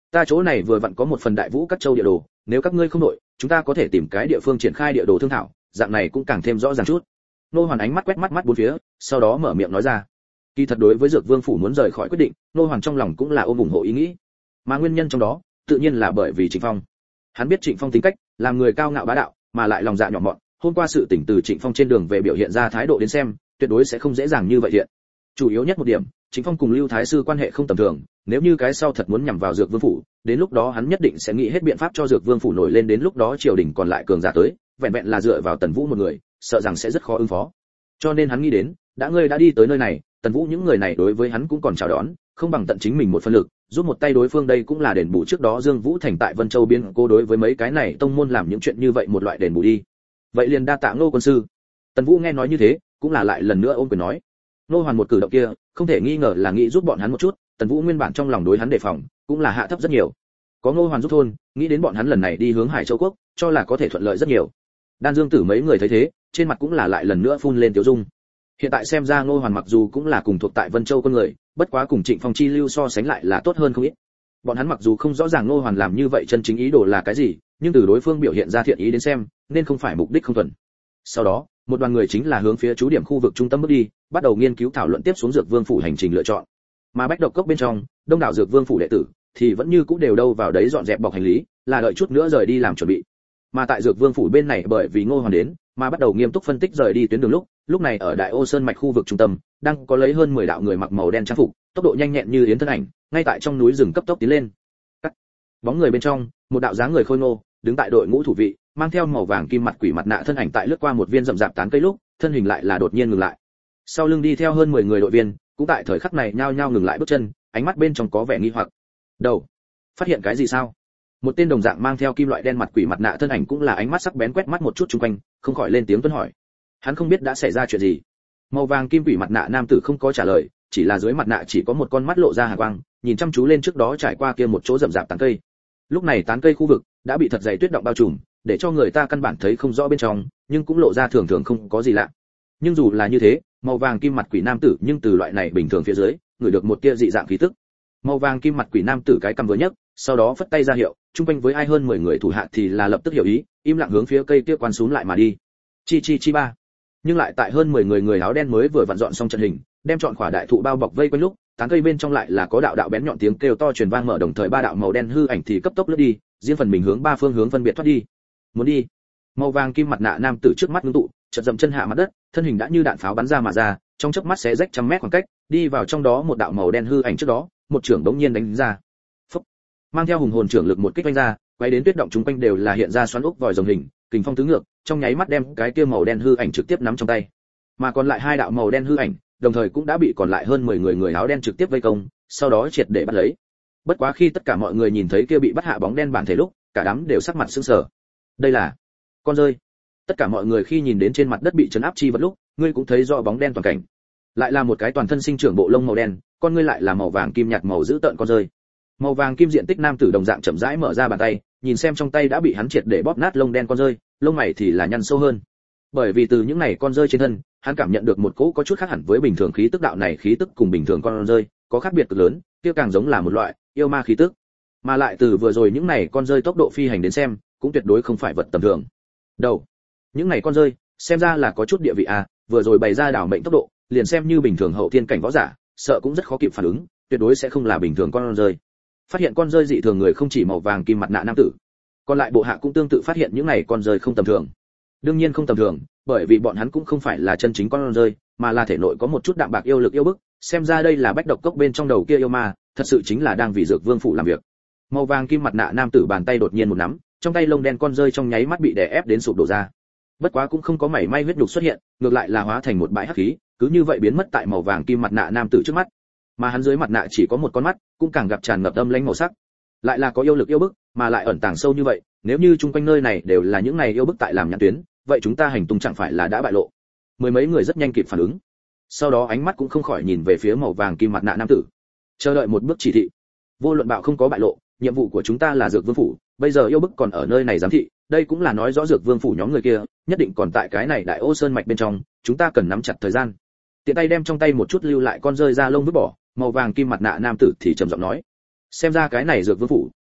A: ta chỗ này vừa vặn có một phần Đại Vũ Các Châu địa đồ, nếu các ngươi không đội, chúng ta có thể tìm cái địa phương triển khai địa đồ thương thảo, dạng này cũng càng thêm rõ ràng chút. Nô Hoàn ánh mắt quét mắt bốn phía, sau đó mở miệng nói ra. Kỳ thật đối với Dược Vương phủ muốn rời khỏi quyết định, Nô Hoàn trong lòng cũng là ôm ủng hộ ý nghĩ. Mà nguyên nhân trong đó, tự nhiên là bởi vì Trịnh Phong. Hắn biết Trịnh Phong tính cách, làm người cao ngạo bá đạo, mà lại lòng dạ nhỏ mọn, hôm qua sự tỉnh từ Trịnh Phong trên đường về biểu hiện ra thái độ đến xem, tuyệt đối sẽ không dễ dàng như vậy thiện. Chủ yếu nhất một điểm, Trịnh Phong cùng Lưu Thái sư quan hệ không tầm thường, nếu như cái sau thật muốn nhằm vào Dược Vương phủ, đến lúc đó hắn nhất định sẽ nghĩ hết biện pháp cho Dược Vương phủ nổi lên, đến lúc đó triều đình còn lại cường giả tới, vẹn vẹn là dựa vào Tần Vũ một người, sợ rằng sẽ rất khó ứng phó. Cho nên hắn nghĩ đến, ngươi đã đi tới nơi này, Tần Vũ những người này đối với hắn cũng còn chào đón, không bằng tận chính mình một phần lực, giúp một tay đối phương, đây cũng là đền bù trước đó Dương Vũ Thành tại Vân Châu biến cố đối với mấy cái này tông môn làm những chuyện như vậy một loại đền bù đi. Vậy liền đa tạ Ngô quân sư. Tần Vũ nghe nói như thế, cũng là lại lần nữa ôm quyền nói. Ngô Hoàn một cử động kia, không thể nghi ngờ là nghĩ giúp bọn hắn một chút, Tần Vũ nguyên bản trong lòng đối hắn đề phòng, cũng là hạ thấp rất nhiều. Có Ngô Hoàn giúp thôn, nghĩ đến bọn hắn lần này đi hướng Hải Châu quốc, cho là có thể thuận lợi rất nhiều. Đan Dương Tử mấy người thấy thế, trên mặt cũng là lại lần nữa phun lên tiêu dung. Hiện tại xem ra Ngô Hoàn mặc dù cũng là cùng thuộc tại Vân Châu con người, bất quá cùng Trịnh Phong chi lưu so sánh lại là tốt hơn không ít. Bọn hắn mặc dù không rõ ràng Ngô Hoàn làm như vậy chân chính ý đồ là cái gì, nhưng từ đối phương biểu hiện ra thiện ý đến xem, nên không phải mục đích không thuần. Sau đó, một đoàn người chính là hướng phía trú điểm khu vực trung tâm bước đi, bắt đầu nghiên cứu thảo luận tiếp xuống Dược Vương phủ hành trình lựa chọn. Mà Bách Độc Cốc bên trong, đông đảo Dược Vương phủ đệ tử thì vẫn như cũ đều đâu vào đấy dọn dẹp bọc hành lý, là đợi chút nữa rời đi làm chuẩn bị. Mà tại Dược Vương phủ bên này bởi vì Ngô Hoàn đến, mà bắt đầu nghiêm túc phân tích rời đi tuyến đường lúc này ở Đại Ô Sơn mạch khu vực trung tâm, đang có lấy hơn 10 đạo người mặc màu đen trang phục, tốc độ nhanh nhẹn như yến thân ảnh, ngay tại trong núi rừng cấp tốc tiến lên. Bóng người bên trong, một đạo dáng người khôi ngô, đứng tại đội ngũ thủ vị, mang theo màu vàng kim mặt quỷ mặt nạ thân ảnh tại lướt qua một viên rậm rạp tán cây lúc, thân hình lại là đột nhiên ngừng lại. Sau lưng đi theo hơn 10 người đội viên, cũng tại thời khắc này nhao nhao ngừng lại bước chân, ánh mắt bên trong có vẻ nghi hoặc. Đầu, phát hiện cái gì sao? Một tên đồng dạng mang theo kim loại đen mặt quỷ mặt nạ thân ảnh cũng là ánh mắt sắc bén quét mắt một chút xung quanh, không khỏi lên tiếng tuân hỏi. Hắn không biết đã xảy ra chuyện gì. Màu vàng kim quỷ mặt nạ nam tử không có trả lời, chỉ là dưới mặt nạ chỉ có một con mắt lộ ra hàn quang, nhìn chăm chú lên trước đó trải qua kia một chỗ rậm rạp tán cây. Lúc này tán cây khu vực đã bị thật dày tuyết động bao trùm, để cho người ta căn bản thấy không rõ bên trong, nhưng cũng lộ ra thường thường không có gì lạ. Nhưng dù là như thế, màu vàng kim mặt quỷ nam tử nhưng từ loại này bình thường phía dưới, ngửi được một tia dị dạng khí tức. Màu vàng kim mặt quỷ nam tử cái cầm vừa nhấc, sau đó phất tay ra hiệu, trung quanh với ai hơn 10 người thủ hạ thì là lập tức hiểu ý, im lặng hướng phía cây kia quan xuống lại mà đi. Chi ba. Nhưng lại tại hơn 10 người áo đen mới vừa vặn dọn xong trận hình, đem chọn quả đại thụ bao bọc vây quanh lúc, tán cây bên trong lại là có đạo đạo bén nhọn tiếng kêu to truyền vang, mở đồng thời ba đạo màu đen hư ảnh thì cấp tốc lướt đi, riêng phần mình hướng ba phương hướng phân biệt thoát đi. Muốn đi. Màu vàng kim mặt nạ nam tử trước mắt ngưng tụ, chợt dậm chân hạ mặt đất, thân hình đã như đạn pháo bắn ra mà ra, trong chớp mắt xé rách trăm mét khoảng cách, đi vào trong đó một đạo màu đen hư ảnh trước đó, một trưởng đống nhiên đánh ra. Phốc. Mang theo hùng hồn trưởng lực một kích đánh ra, quay đến tuyết động chúng quanh đều là hiện ra xoắn ốc vòi rồng hình, kình phong tứ ngược, trong nháy mắt đem cái kia màu đen hư ảnh trực tiếp nắm trong tay. Mà còn lại hai đạo màu đen hư ảnh, đồng thời cũng đã bị còn lại hơn 10 người áo đen trực tiếp vây công, sau đó triệt để bắt lấy. Bất quá khi tất cả mọi người nhìn thấy kia bị bắt hạ bóng đen bản thể lúc, cả đám đều sắc mặt sững sờ. Đây là con rơi. Tất cả mọi người khi nhìn đến trên mặt đất bị trấn áp chi vật lúc, ngươi cũng thấy rõ bóng đen toàn cảnh. Lại là một cái toàn thân sinh trưởng bộ lông màu đen, con ngươi lại là màu vàng kim nhạt màu dữ tợn con rơi. Màu vàng kim diện tích nam tử đồng dạng chậm rãi mở ra bàn tay, nhìn xem trong tay đã bị hắn triệt để bóp nát lông đen con rơi, lông mày thì là nhăn sâu hơn. Bởi vì từ những này con rơi trên thân, hắn cảm nhận được một cỗ có chút khác hẳn với bình thường khí tức, đạo này khí tức cùng bình thường con rơi có khác biệt cực lớn, kia càng giống là một loại yêu ma khí tức. Mà lại từ vừa rồi những này con rơi tốc độ phi hành đến xem, cũng tuyệt đối không phải vật tầm thường. Đầu, những này con rơi, xem ra là có chút địa vị à, vừa rồi bày ra đảo mệnh tốc độ, liền xem như bình thường hậu thiên cảnh võ giả, sợ cũng rất khó kịp phản ứng, tuyệt đối sẽ không là bình thường con rơi. Phát hiện con rơi dị thường người không chỉ màu vàng kim mặt nạ nam tử, còn lại bộ hạ cũng tương tự phát hiện những này con rơi không tầm thường. Đương nhiên không tầm thường, bởi vì bọn hắn cũng không phải là chân chính con rơi, mà là thể nội có một chút đạm bạc yêu lực yêu bức, xem ra đây là Bách Độc Cốc bên trong đầu kia yêu ma, thật sự chính là đang vì Dược Vương phủ làm việc. Màu vàng kim mặt nạ nam tử bàn tay đột nhiên một nắm, trong tay lông đen con rơi trong nháy mắt bị đè ép đến sụp đổ ra. Bất quá cũng không có mảy may huyết nhục xuất hiện, ngược lại là hóa thành một bãi hắc khí, cứ như vậy biến mất tại màu vàng kim mặt nạ nam tử trước mắt. Mà hắn dưới mặt nạ chỉ có một con mắt, cũng càng gặp tràn ngập âm lãnh màu sắc. Lại là có yêu lực yêu bức, mà lại ẩn tàng sâu như vậy, nếu như chung quanh nơi này đều là những này yêu bức tại làm nhãn tuyến, vậy chúng ta hành tung chẳng phải là đã bại lộ. Mười mấy người rất nhanh kịp phản ứng, sau đó ánh mắt cũng không khỏi nhìn về phía màu vàng kim mặt nạ nam tử, chờ đợi một bước chỉ thị. Vô luận bạo không có bại lộ, nhiệm vụ của chúng ta là Dược Vương phủ, bây giờ yêu bức còn ở nơi này giám thị, đây cũng là nói rõ Dược Vương phủ nhóm người kia nhất định còn tại cái này Đại Ô Sơn mạch bên trong, chúng ta cần nắm chặt thời gian. Tiện tay đem trong tay một chút lưu lại con rơi ra lông vứt bỏ, màu vàng kim mặt nạ nam tử thì trầm giọng nói, xem ra cái này Dược Vương phủ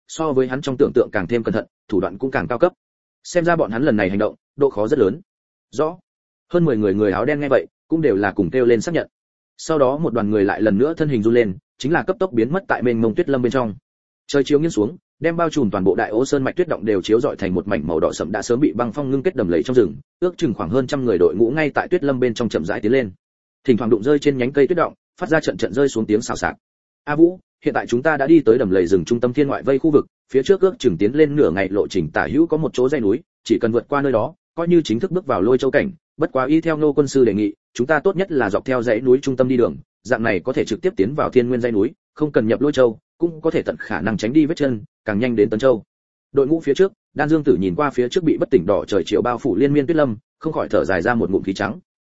A: so với hắn trong tưởng tượng càng thêm cẩn thận, thủ đoạn cũng càng cao cấp. Xem ra bọn hắn lần này hành động, độ khó rất lớn. Rõ. Hơn 10 người áo đen nghe vậy, cũng đều là cùng kêu lên xác nhận. Sau đó một đoàn người lại lần nữa thân hình run lên, chính là cấp tốc biến mất tại mênh mông tuyết lâm bên trong. Trời chiếu nghiêng xuống, đem bao trùm toàn bộ Đại Ô Sơn mạch tuyết động đều chiếu rọi thành một mảnh màu đỏ sẫm đã sớm bị băng phong ngưng kết đầm lầy trong rừng, ước chừng khoảng hơn trăm người đội ngũ ngay tại tuyết lâm bên trong chậm rãi tiến lên. Thỉnh thoảng đụng rơi trên nhánh cây tuyết động, phát ra trận trận rơi xuống tiếng xào xạc. A Vũ, hiện tại chúng ta đã đi tới đầm lầy rừng trung tâm thiên ngoại vây khu vực, phía trước ước chừng tiến lên nửa ngày lộ trình tả hữu có một chỗ dãy núi, chỉ cần vượt qua nơi đó, coi như chính thức bước vào Lôi Châu cảnh, bất quá y theo Ngô quân sư đề nghị, chúng ta tốt nhất là dọc theo dãy núi trung tâm đi đường, dạng này có thể trực tiếp tiến vào Thiên Nguyên dãy núi, không cần nhập Lôi Châu, cũng có thể tận khả năng tránh đi vết chân, càng nhanh đến Tấn Châu. Đội ngũ phía trước, Đan Dương Tử nhìn qua phía trước bị bất tỉnh đỏ trời chiều bao phủ liên miên tuyết lâm, không khỏi thở dài ra một ngụm khí trắng.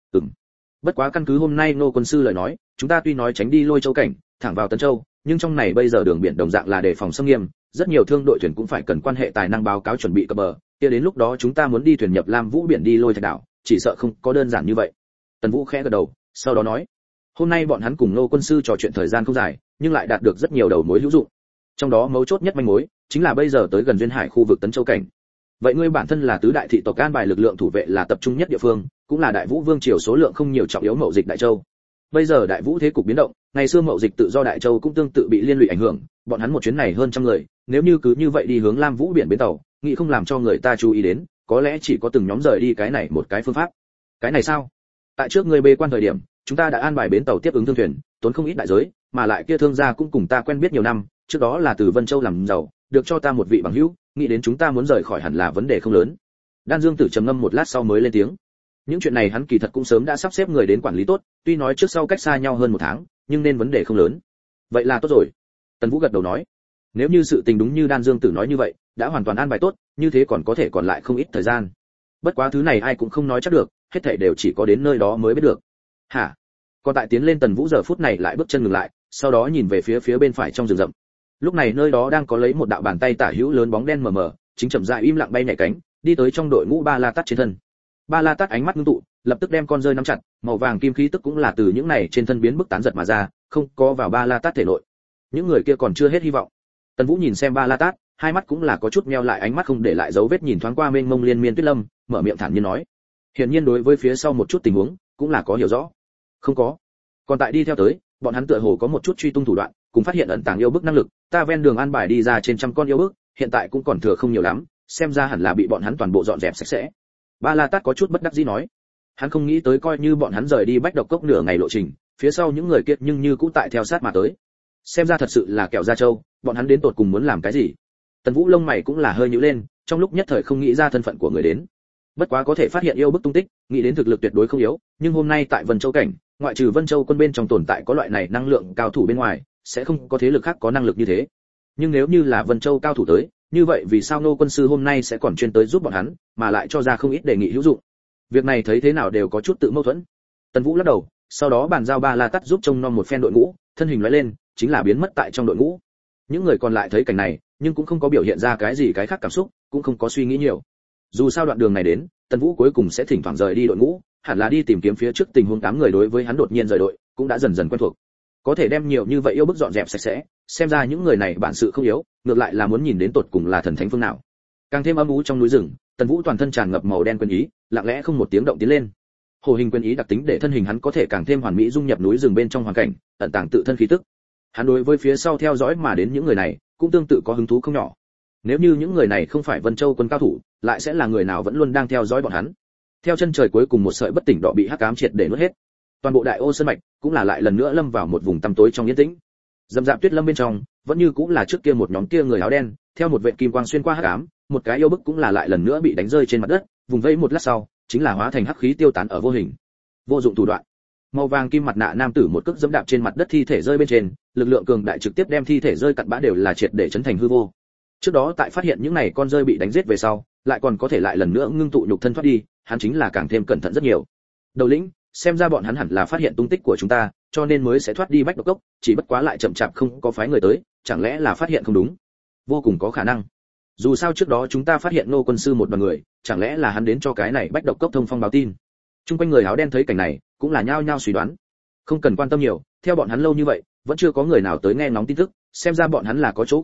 A: Bất quá căn cứ hôm nay Ngô quân sư lời nói, chúng ta tuy nói tránh đi Lôi Châu cảnh, thẳng vào Tấn Châu, nhưng trong này bây giờ đường biển đồng dạng là đề phòng xâm nghiêm, rất nhiều thương đội thuyền cũng phải cần quan hệ tài năng báo cáo chuẩn bị cập bờ, kia đến lúc đó chúng ta muốn đi thuyền nhập Lam Vũ biển đi Lôi Thạch đảo, chỉ sợ không có đơn giản như vậy. Tần Vũ khẽ gật đầu, sau đó nói, hôm nay bọn hắn cùng Ngô quân sư trò chuyện thời gian không dài, nhưng lại đạt được rất nhiều đầu mối hữu dụng. Trong đó mấu chốt nhất manh mối chính là bây giờ tới gần duyên hải khu vực Tấn Châu cảnh. Vậy ngươi bản thân là tứ đại thị tộc an bài lực lượng thủ vệ là tập trung nhất địa phương, cũng là Đại Vũ vương triều số lượng không nhiều trọng yếu mậu dịch Đại Châu. Bây giờ Đại Vũ thế cục biến động, ngày xưa mậu dịch tự do Đại Châu cũng tương tự bị liên lụy ảnh hưởng, bọn hắn một chuyến này hơn trăm người, nếu như cứ như vậy đi hướng Lam Vũ biển bến tàu, nghĩ không làm cho người ta chú ý đến, có lẽ chỉ có từng nhóm rời đi cái này một cái phương pháp. Cái này sao? Tại trước ngươi bê quan thời điểm, chúng ta đã an bài bến tàu tiếp ứng thương thuyền, tốn không ít đại giới, mà lại kia thương gia cũng cùng ta quen biết nhiều năm, trước đó là từ Vân Châu làm giàu, được cho ta một vị bằng hữu, nghĩ đến chúng ta muốn rời khỏi hẳn là vấn đề không lớn. Đan Dương Tử trầm ngâm một lát sau mới lên tiếng. Những chuyện này hắn kỳ thật cũng sớm đã sắp xếp người đến quản lý tốt, tuy nói trước sau cách xa nhau hơn một tháng, nhưng nên vấn đề không lớn. Vậy là tốt rồi. Tần Vũ gật đầu nói, nếu như sự tình đúng như Đan Dương Tử nói như vậy, đã hoàn toàn an bài tốt, như thế còn có thể còn lại không ít thời gian. Bất quá thứ này ai cũng không nói chắc được, hết thảy đều chỉ có đến nơi đó mới biết được. Hả? Còn tại tiến lên Tần Vũ giờ phút này lại bước chân ngừng lại, sau đó nhìn về phía bên phải trong rừng rậm. Lúc này nơi đó đang có lấy một đạo bàn tay tả hữu lớn bóng đen mờ mờ, chính chậm rãi im lặng bay nhảy cánh, đi tới trong đội ngũ Ba La Tát trên thân. Ba La Tát ánh mắt ngưng tụ, lập tức đem con rơi nắm chặt, màu vàng kim khí tức cũng là từ những này trên thân biến bức tán giật mà ra, không có vào Ba La Tát thể nội. Những người kia còn chưa hết hy vọng. Tần Vũ nhìn xem Ba La Tát, hai mắt cũng là có chút meo lại, ánh mắt không để lại dấu vết nhìn thoáng qua mênh mông liên miên tuyết lâm, mở miệng thản nhiên nói: hiển nhiên đối với phía sau một chút tình huống cũng là có hiểu rõ. Không có. Còn tại đi theo tới, bọn hắn tựa hồ có một chút truy tung thủ đoạn, cùng phát hiện ẩn tàng yêu bức năng lực, ta ven đường an bài đi ra trên trăm con yêu bức, hiện tại cũng còn thừa không nhiều lắm, xem ra hẳn là bị bọn hắn toàn bộ dọn dẹp sạch sẽ. Ba La Tát có chút bất đắc dĩ nói, hắn không nghĩ tới coi như bọn hắn rời đi Bách Độc Cốc nửa ngày lộ trình, phía sau những người kia nhưng như cũ tại theo sát mà tới. Xem ra thật sự là kẹo da trâu, bọn hắn đến tột cùng muốn làm cái gì? Tần Vũ lông mày cũng là hơi nhíu lên, trong lúc nhất thời không nghĩ ra thân phận của người đến. Bất quá có thể phát hiện yêu bức tung tích, nghĩ đến thực lực tuyệt đối không yếu, nhưng hôm nay tại Vân Châu cảnh, ngoại trừ Vân Châu quân bên trong tồn tại có loại này năng lượng cao thủ bên ngoài, sẽ không có thế lực khác có năng lực như thế. Nhưng nếu như là Vân Châu cao thủ tới, như vậy vì sao Ngô quân sư hôm nay sẽ còn chuyên tới giúp bọn hắn, mà lại cho ra không ít đề nghị hữu dụng? Việc này thấy thế nào đều có chút tự mâu thuẫn. Tần Vũ lắc đầu, sau đó bàn giao Ba La Tát giúp trông nom một phen đội ngũ, thân hình lóe lên, chính là biến mất tại trong đội ngũ. Những người còn lại thấy cảnh này, nhưng cũng không có biểu hiện ra cái gì cái khác cảm xúc, cũng không có suy nghĩ nhiều. Dù sao đoạn đường này đến, Tần Vũ cuối cùng sẽ thỉnh thoảng rời đi đội ngũ, hẳn là đi tìm kiếm phía trước tình huống 8 người đối với hắn đột nhiên rời đội, cũng đã dần dần quen thuộc. Có thể đem nhiều như vậy yêu bức dọn dẹp sạch sẽ, xem ra những người này bản sự không yếu, ngược lại là muốn nhìn đến tột cùng là thần thánh phương nào. Càng thêm âm u trong núi rừng, Tần Vũ toàn thân tràn ngập màu đen quyền ý, lặng lẽ không một tiếng động tiến lên. Hồ hình quyền ý đặc tính để thân hình hắn có thể càng thêm hoàn mỹ dung nhập núi rừng bên trong hoàn cảnh, ẩn tàng tự thân khí tức. Hắn đối với phía sau theo dõi mà đến những người này, cũng tương tự có hứng thú không nhỏ. Nếu như những người này không phải Vân Châu quân cao thủ, lại sẽ là người nào vẫn luôn đang theo dõi bọn hắn. Theo chân trời cuối cùng một sợi bất tỉnh đỏ bị hắc ám triệt để nuốt hết. Toàn bộ Đại Ô Sơn mạch cũng là lại lần nữa lâm vào một vùng tăm tối trong yên tĩnh. Dầm dạp tuyết lâm bên trong, vẫn như cũng là trước kia một nhóm kia người áo đen, theo một vệt kim quang xuyên qua hắc ám, một cái yêu bức cũng là lại lần nữa bị đánh rơi trên mặt đất, vùng vẫy một lát sau, chính là hóa thành hắc khí tiêu tán ở vô hình. Vô dụng thủ đoạn. Màu vàng kim mặt nạ nam tử một cước giẫm đạp trên mặt đất thi thể rơi bên trên, lực lượng cường đại trực tiếp đem thi thể rơi cặn bã đều là triệt để chấn thành hư vô. Trước đó tại phát hiện những này con rơi bị đánh giết về sau, lại còn có thể lại lần nữa ngưng tụ nhục thân thoát đi, hắn chính là càng thêm cẩn thận rất nhiều. Đầu lĩnh, xem ra bọn hắn hẳn là phát hiện tung tích của chúng ta, cho nên mới sẽ thoát đi Bách Độc Cốc, chỉ bất quá lại chậm chạp không có phái người tới, chẳng lẽ là phát hiện không đúng? Vô cùng có khả năng. Dù sao trước đó chúng ta phát hiện Ngô quân sư một đoàn người, chẳng lẽ là hắn đến cho cái này Bách Độc Cốc thông phong báo tin? Trung quanh người áo đen thấy cảnh này, cũng là nhao nhao suy đoán. Không cần quan tâm nhiều, theo bọn hắn lâu như vậy, vẫn chưa có người nào tới nghe ngóng tin tức, xem ra bọn hắn là có chỗ cố kỵ,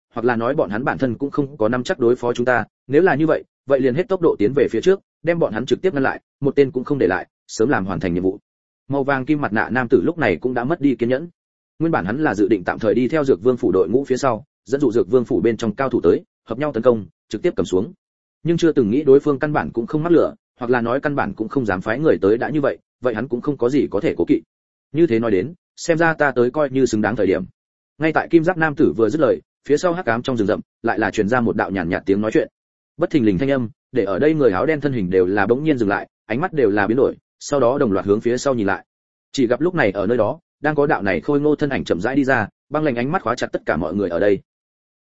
A: hoặc là nói bọn hắn bản thân cũng không có nắm chắc đối phó chúng ta, nếu là như vậy, vậy liền hết tốc độ tiến về phía trước, đem bọn hắn trực tiếp ngăn lại, một tên cũng không để lại, sớm làm hoàn thành nhiệm vụ. Màu vàng kim mặt nạ nam tử lúc này cũng đã mất đi kiên nhẫn. Nguyên bản hắn là dự định tạm thời đi theo Dược Vương phủ đội ngũ phía sau, dẫn dụ Dược Vương phủ bên trong cao thủ tới, hợp nhau tấn công, trực tiếp cầm xuống. Nhưng chưa từng nghĩ đối phương căn bản cũng không mắc lửa, hoặc là nói căn bản cũng không dám phái người tới đã như vậy, vậy hắn cũng không có gì có thể cố kỵ. Như thế nói đến, xem ra ta tới coi như xứng đáng thời điểm. Ngay tại kim giáp nam tử vừa dứt lời, phía sau hắc ám trong rừng rậm lại là truyền ra một đạo nhàn nhạt tiếng nói chuyện. Bất thình lình thanh âm, để ở đây người áo đen thân hình đều là bỗng nhiên dừng lại, ánh mắt đều là biến đổi, sau đó đồng loạt hướng phía sau nhìn lại. Chỉ gặp lúc này ở nơi đó, đang có đạo này khôi ngô thân ảnh chậm rãi đi ra, băng lạnh ánh mắt khóa chặt tất cả mọi người ở đây,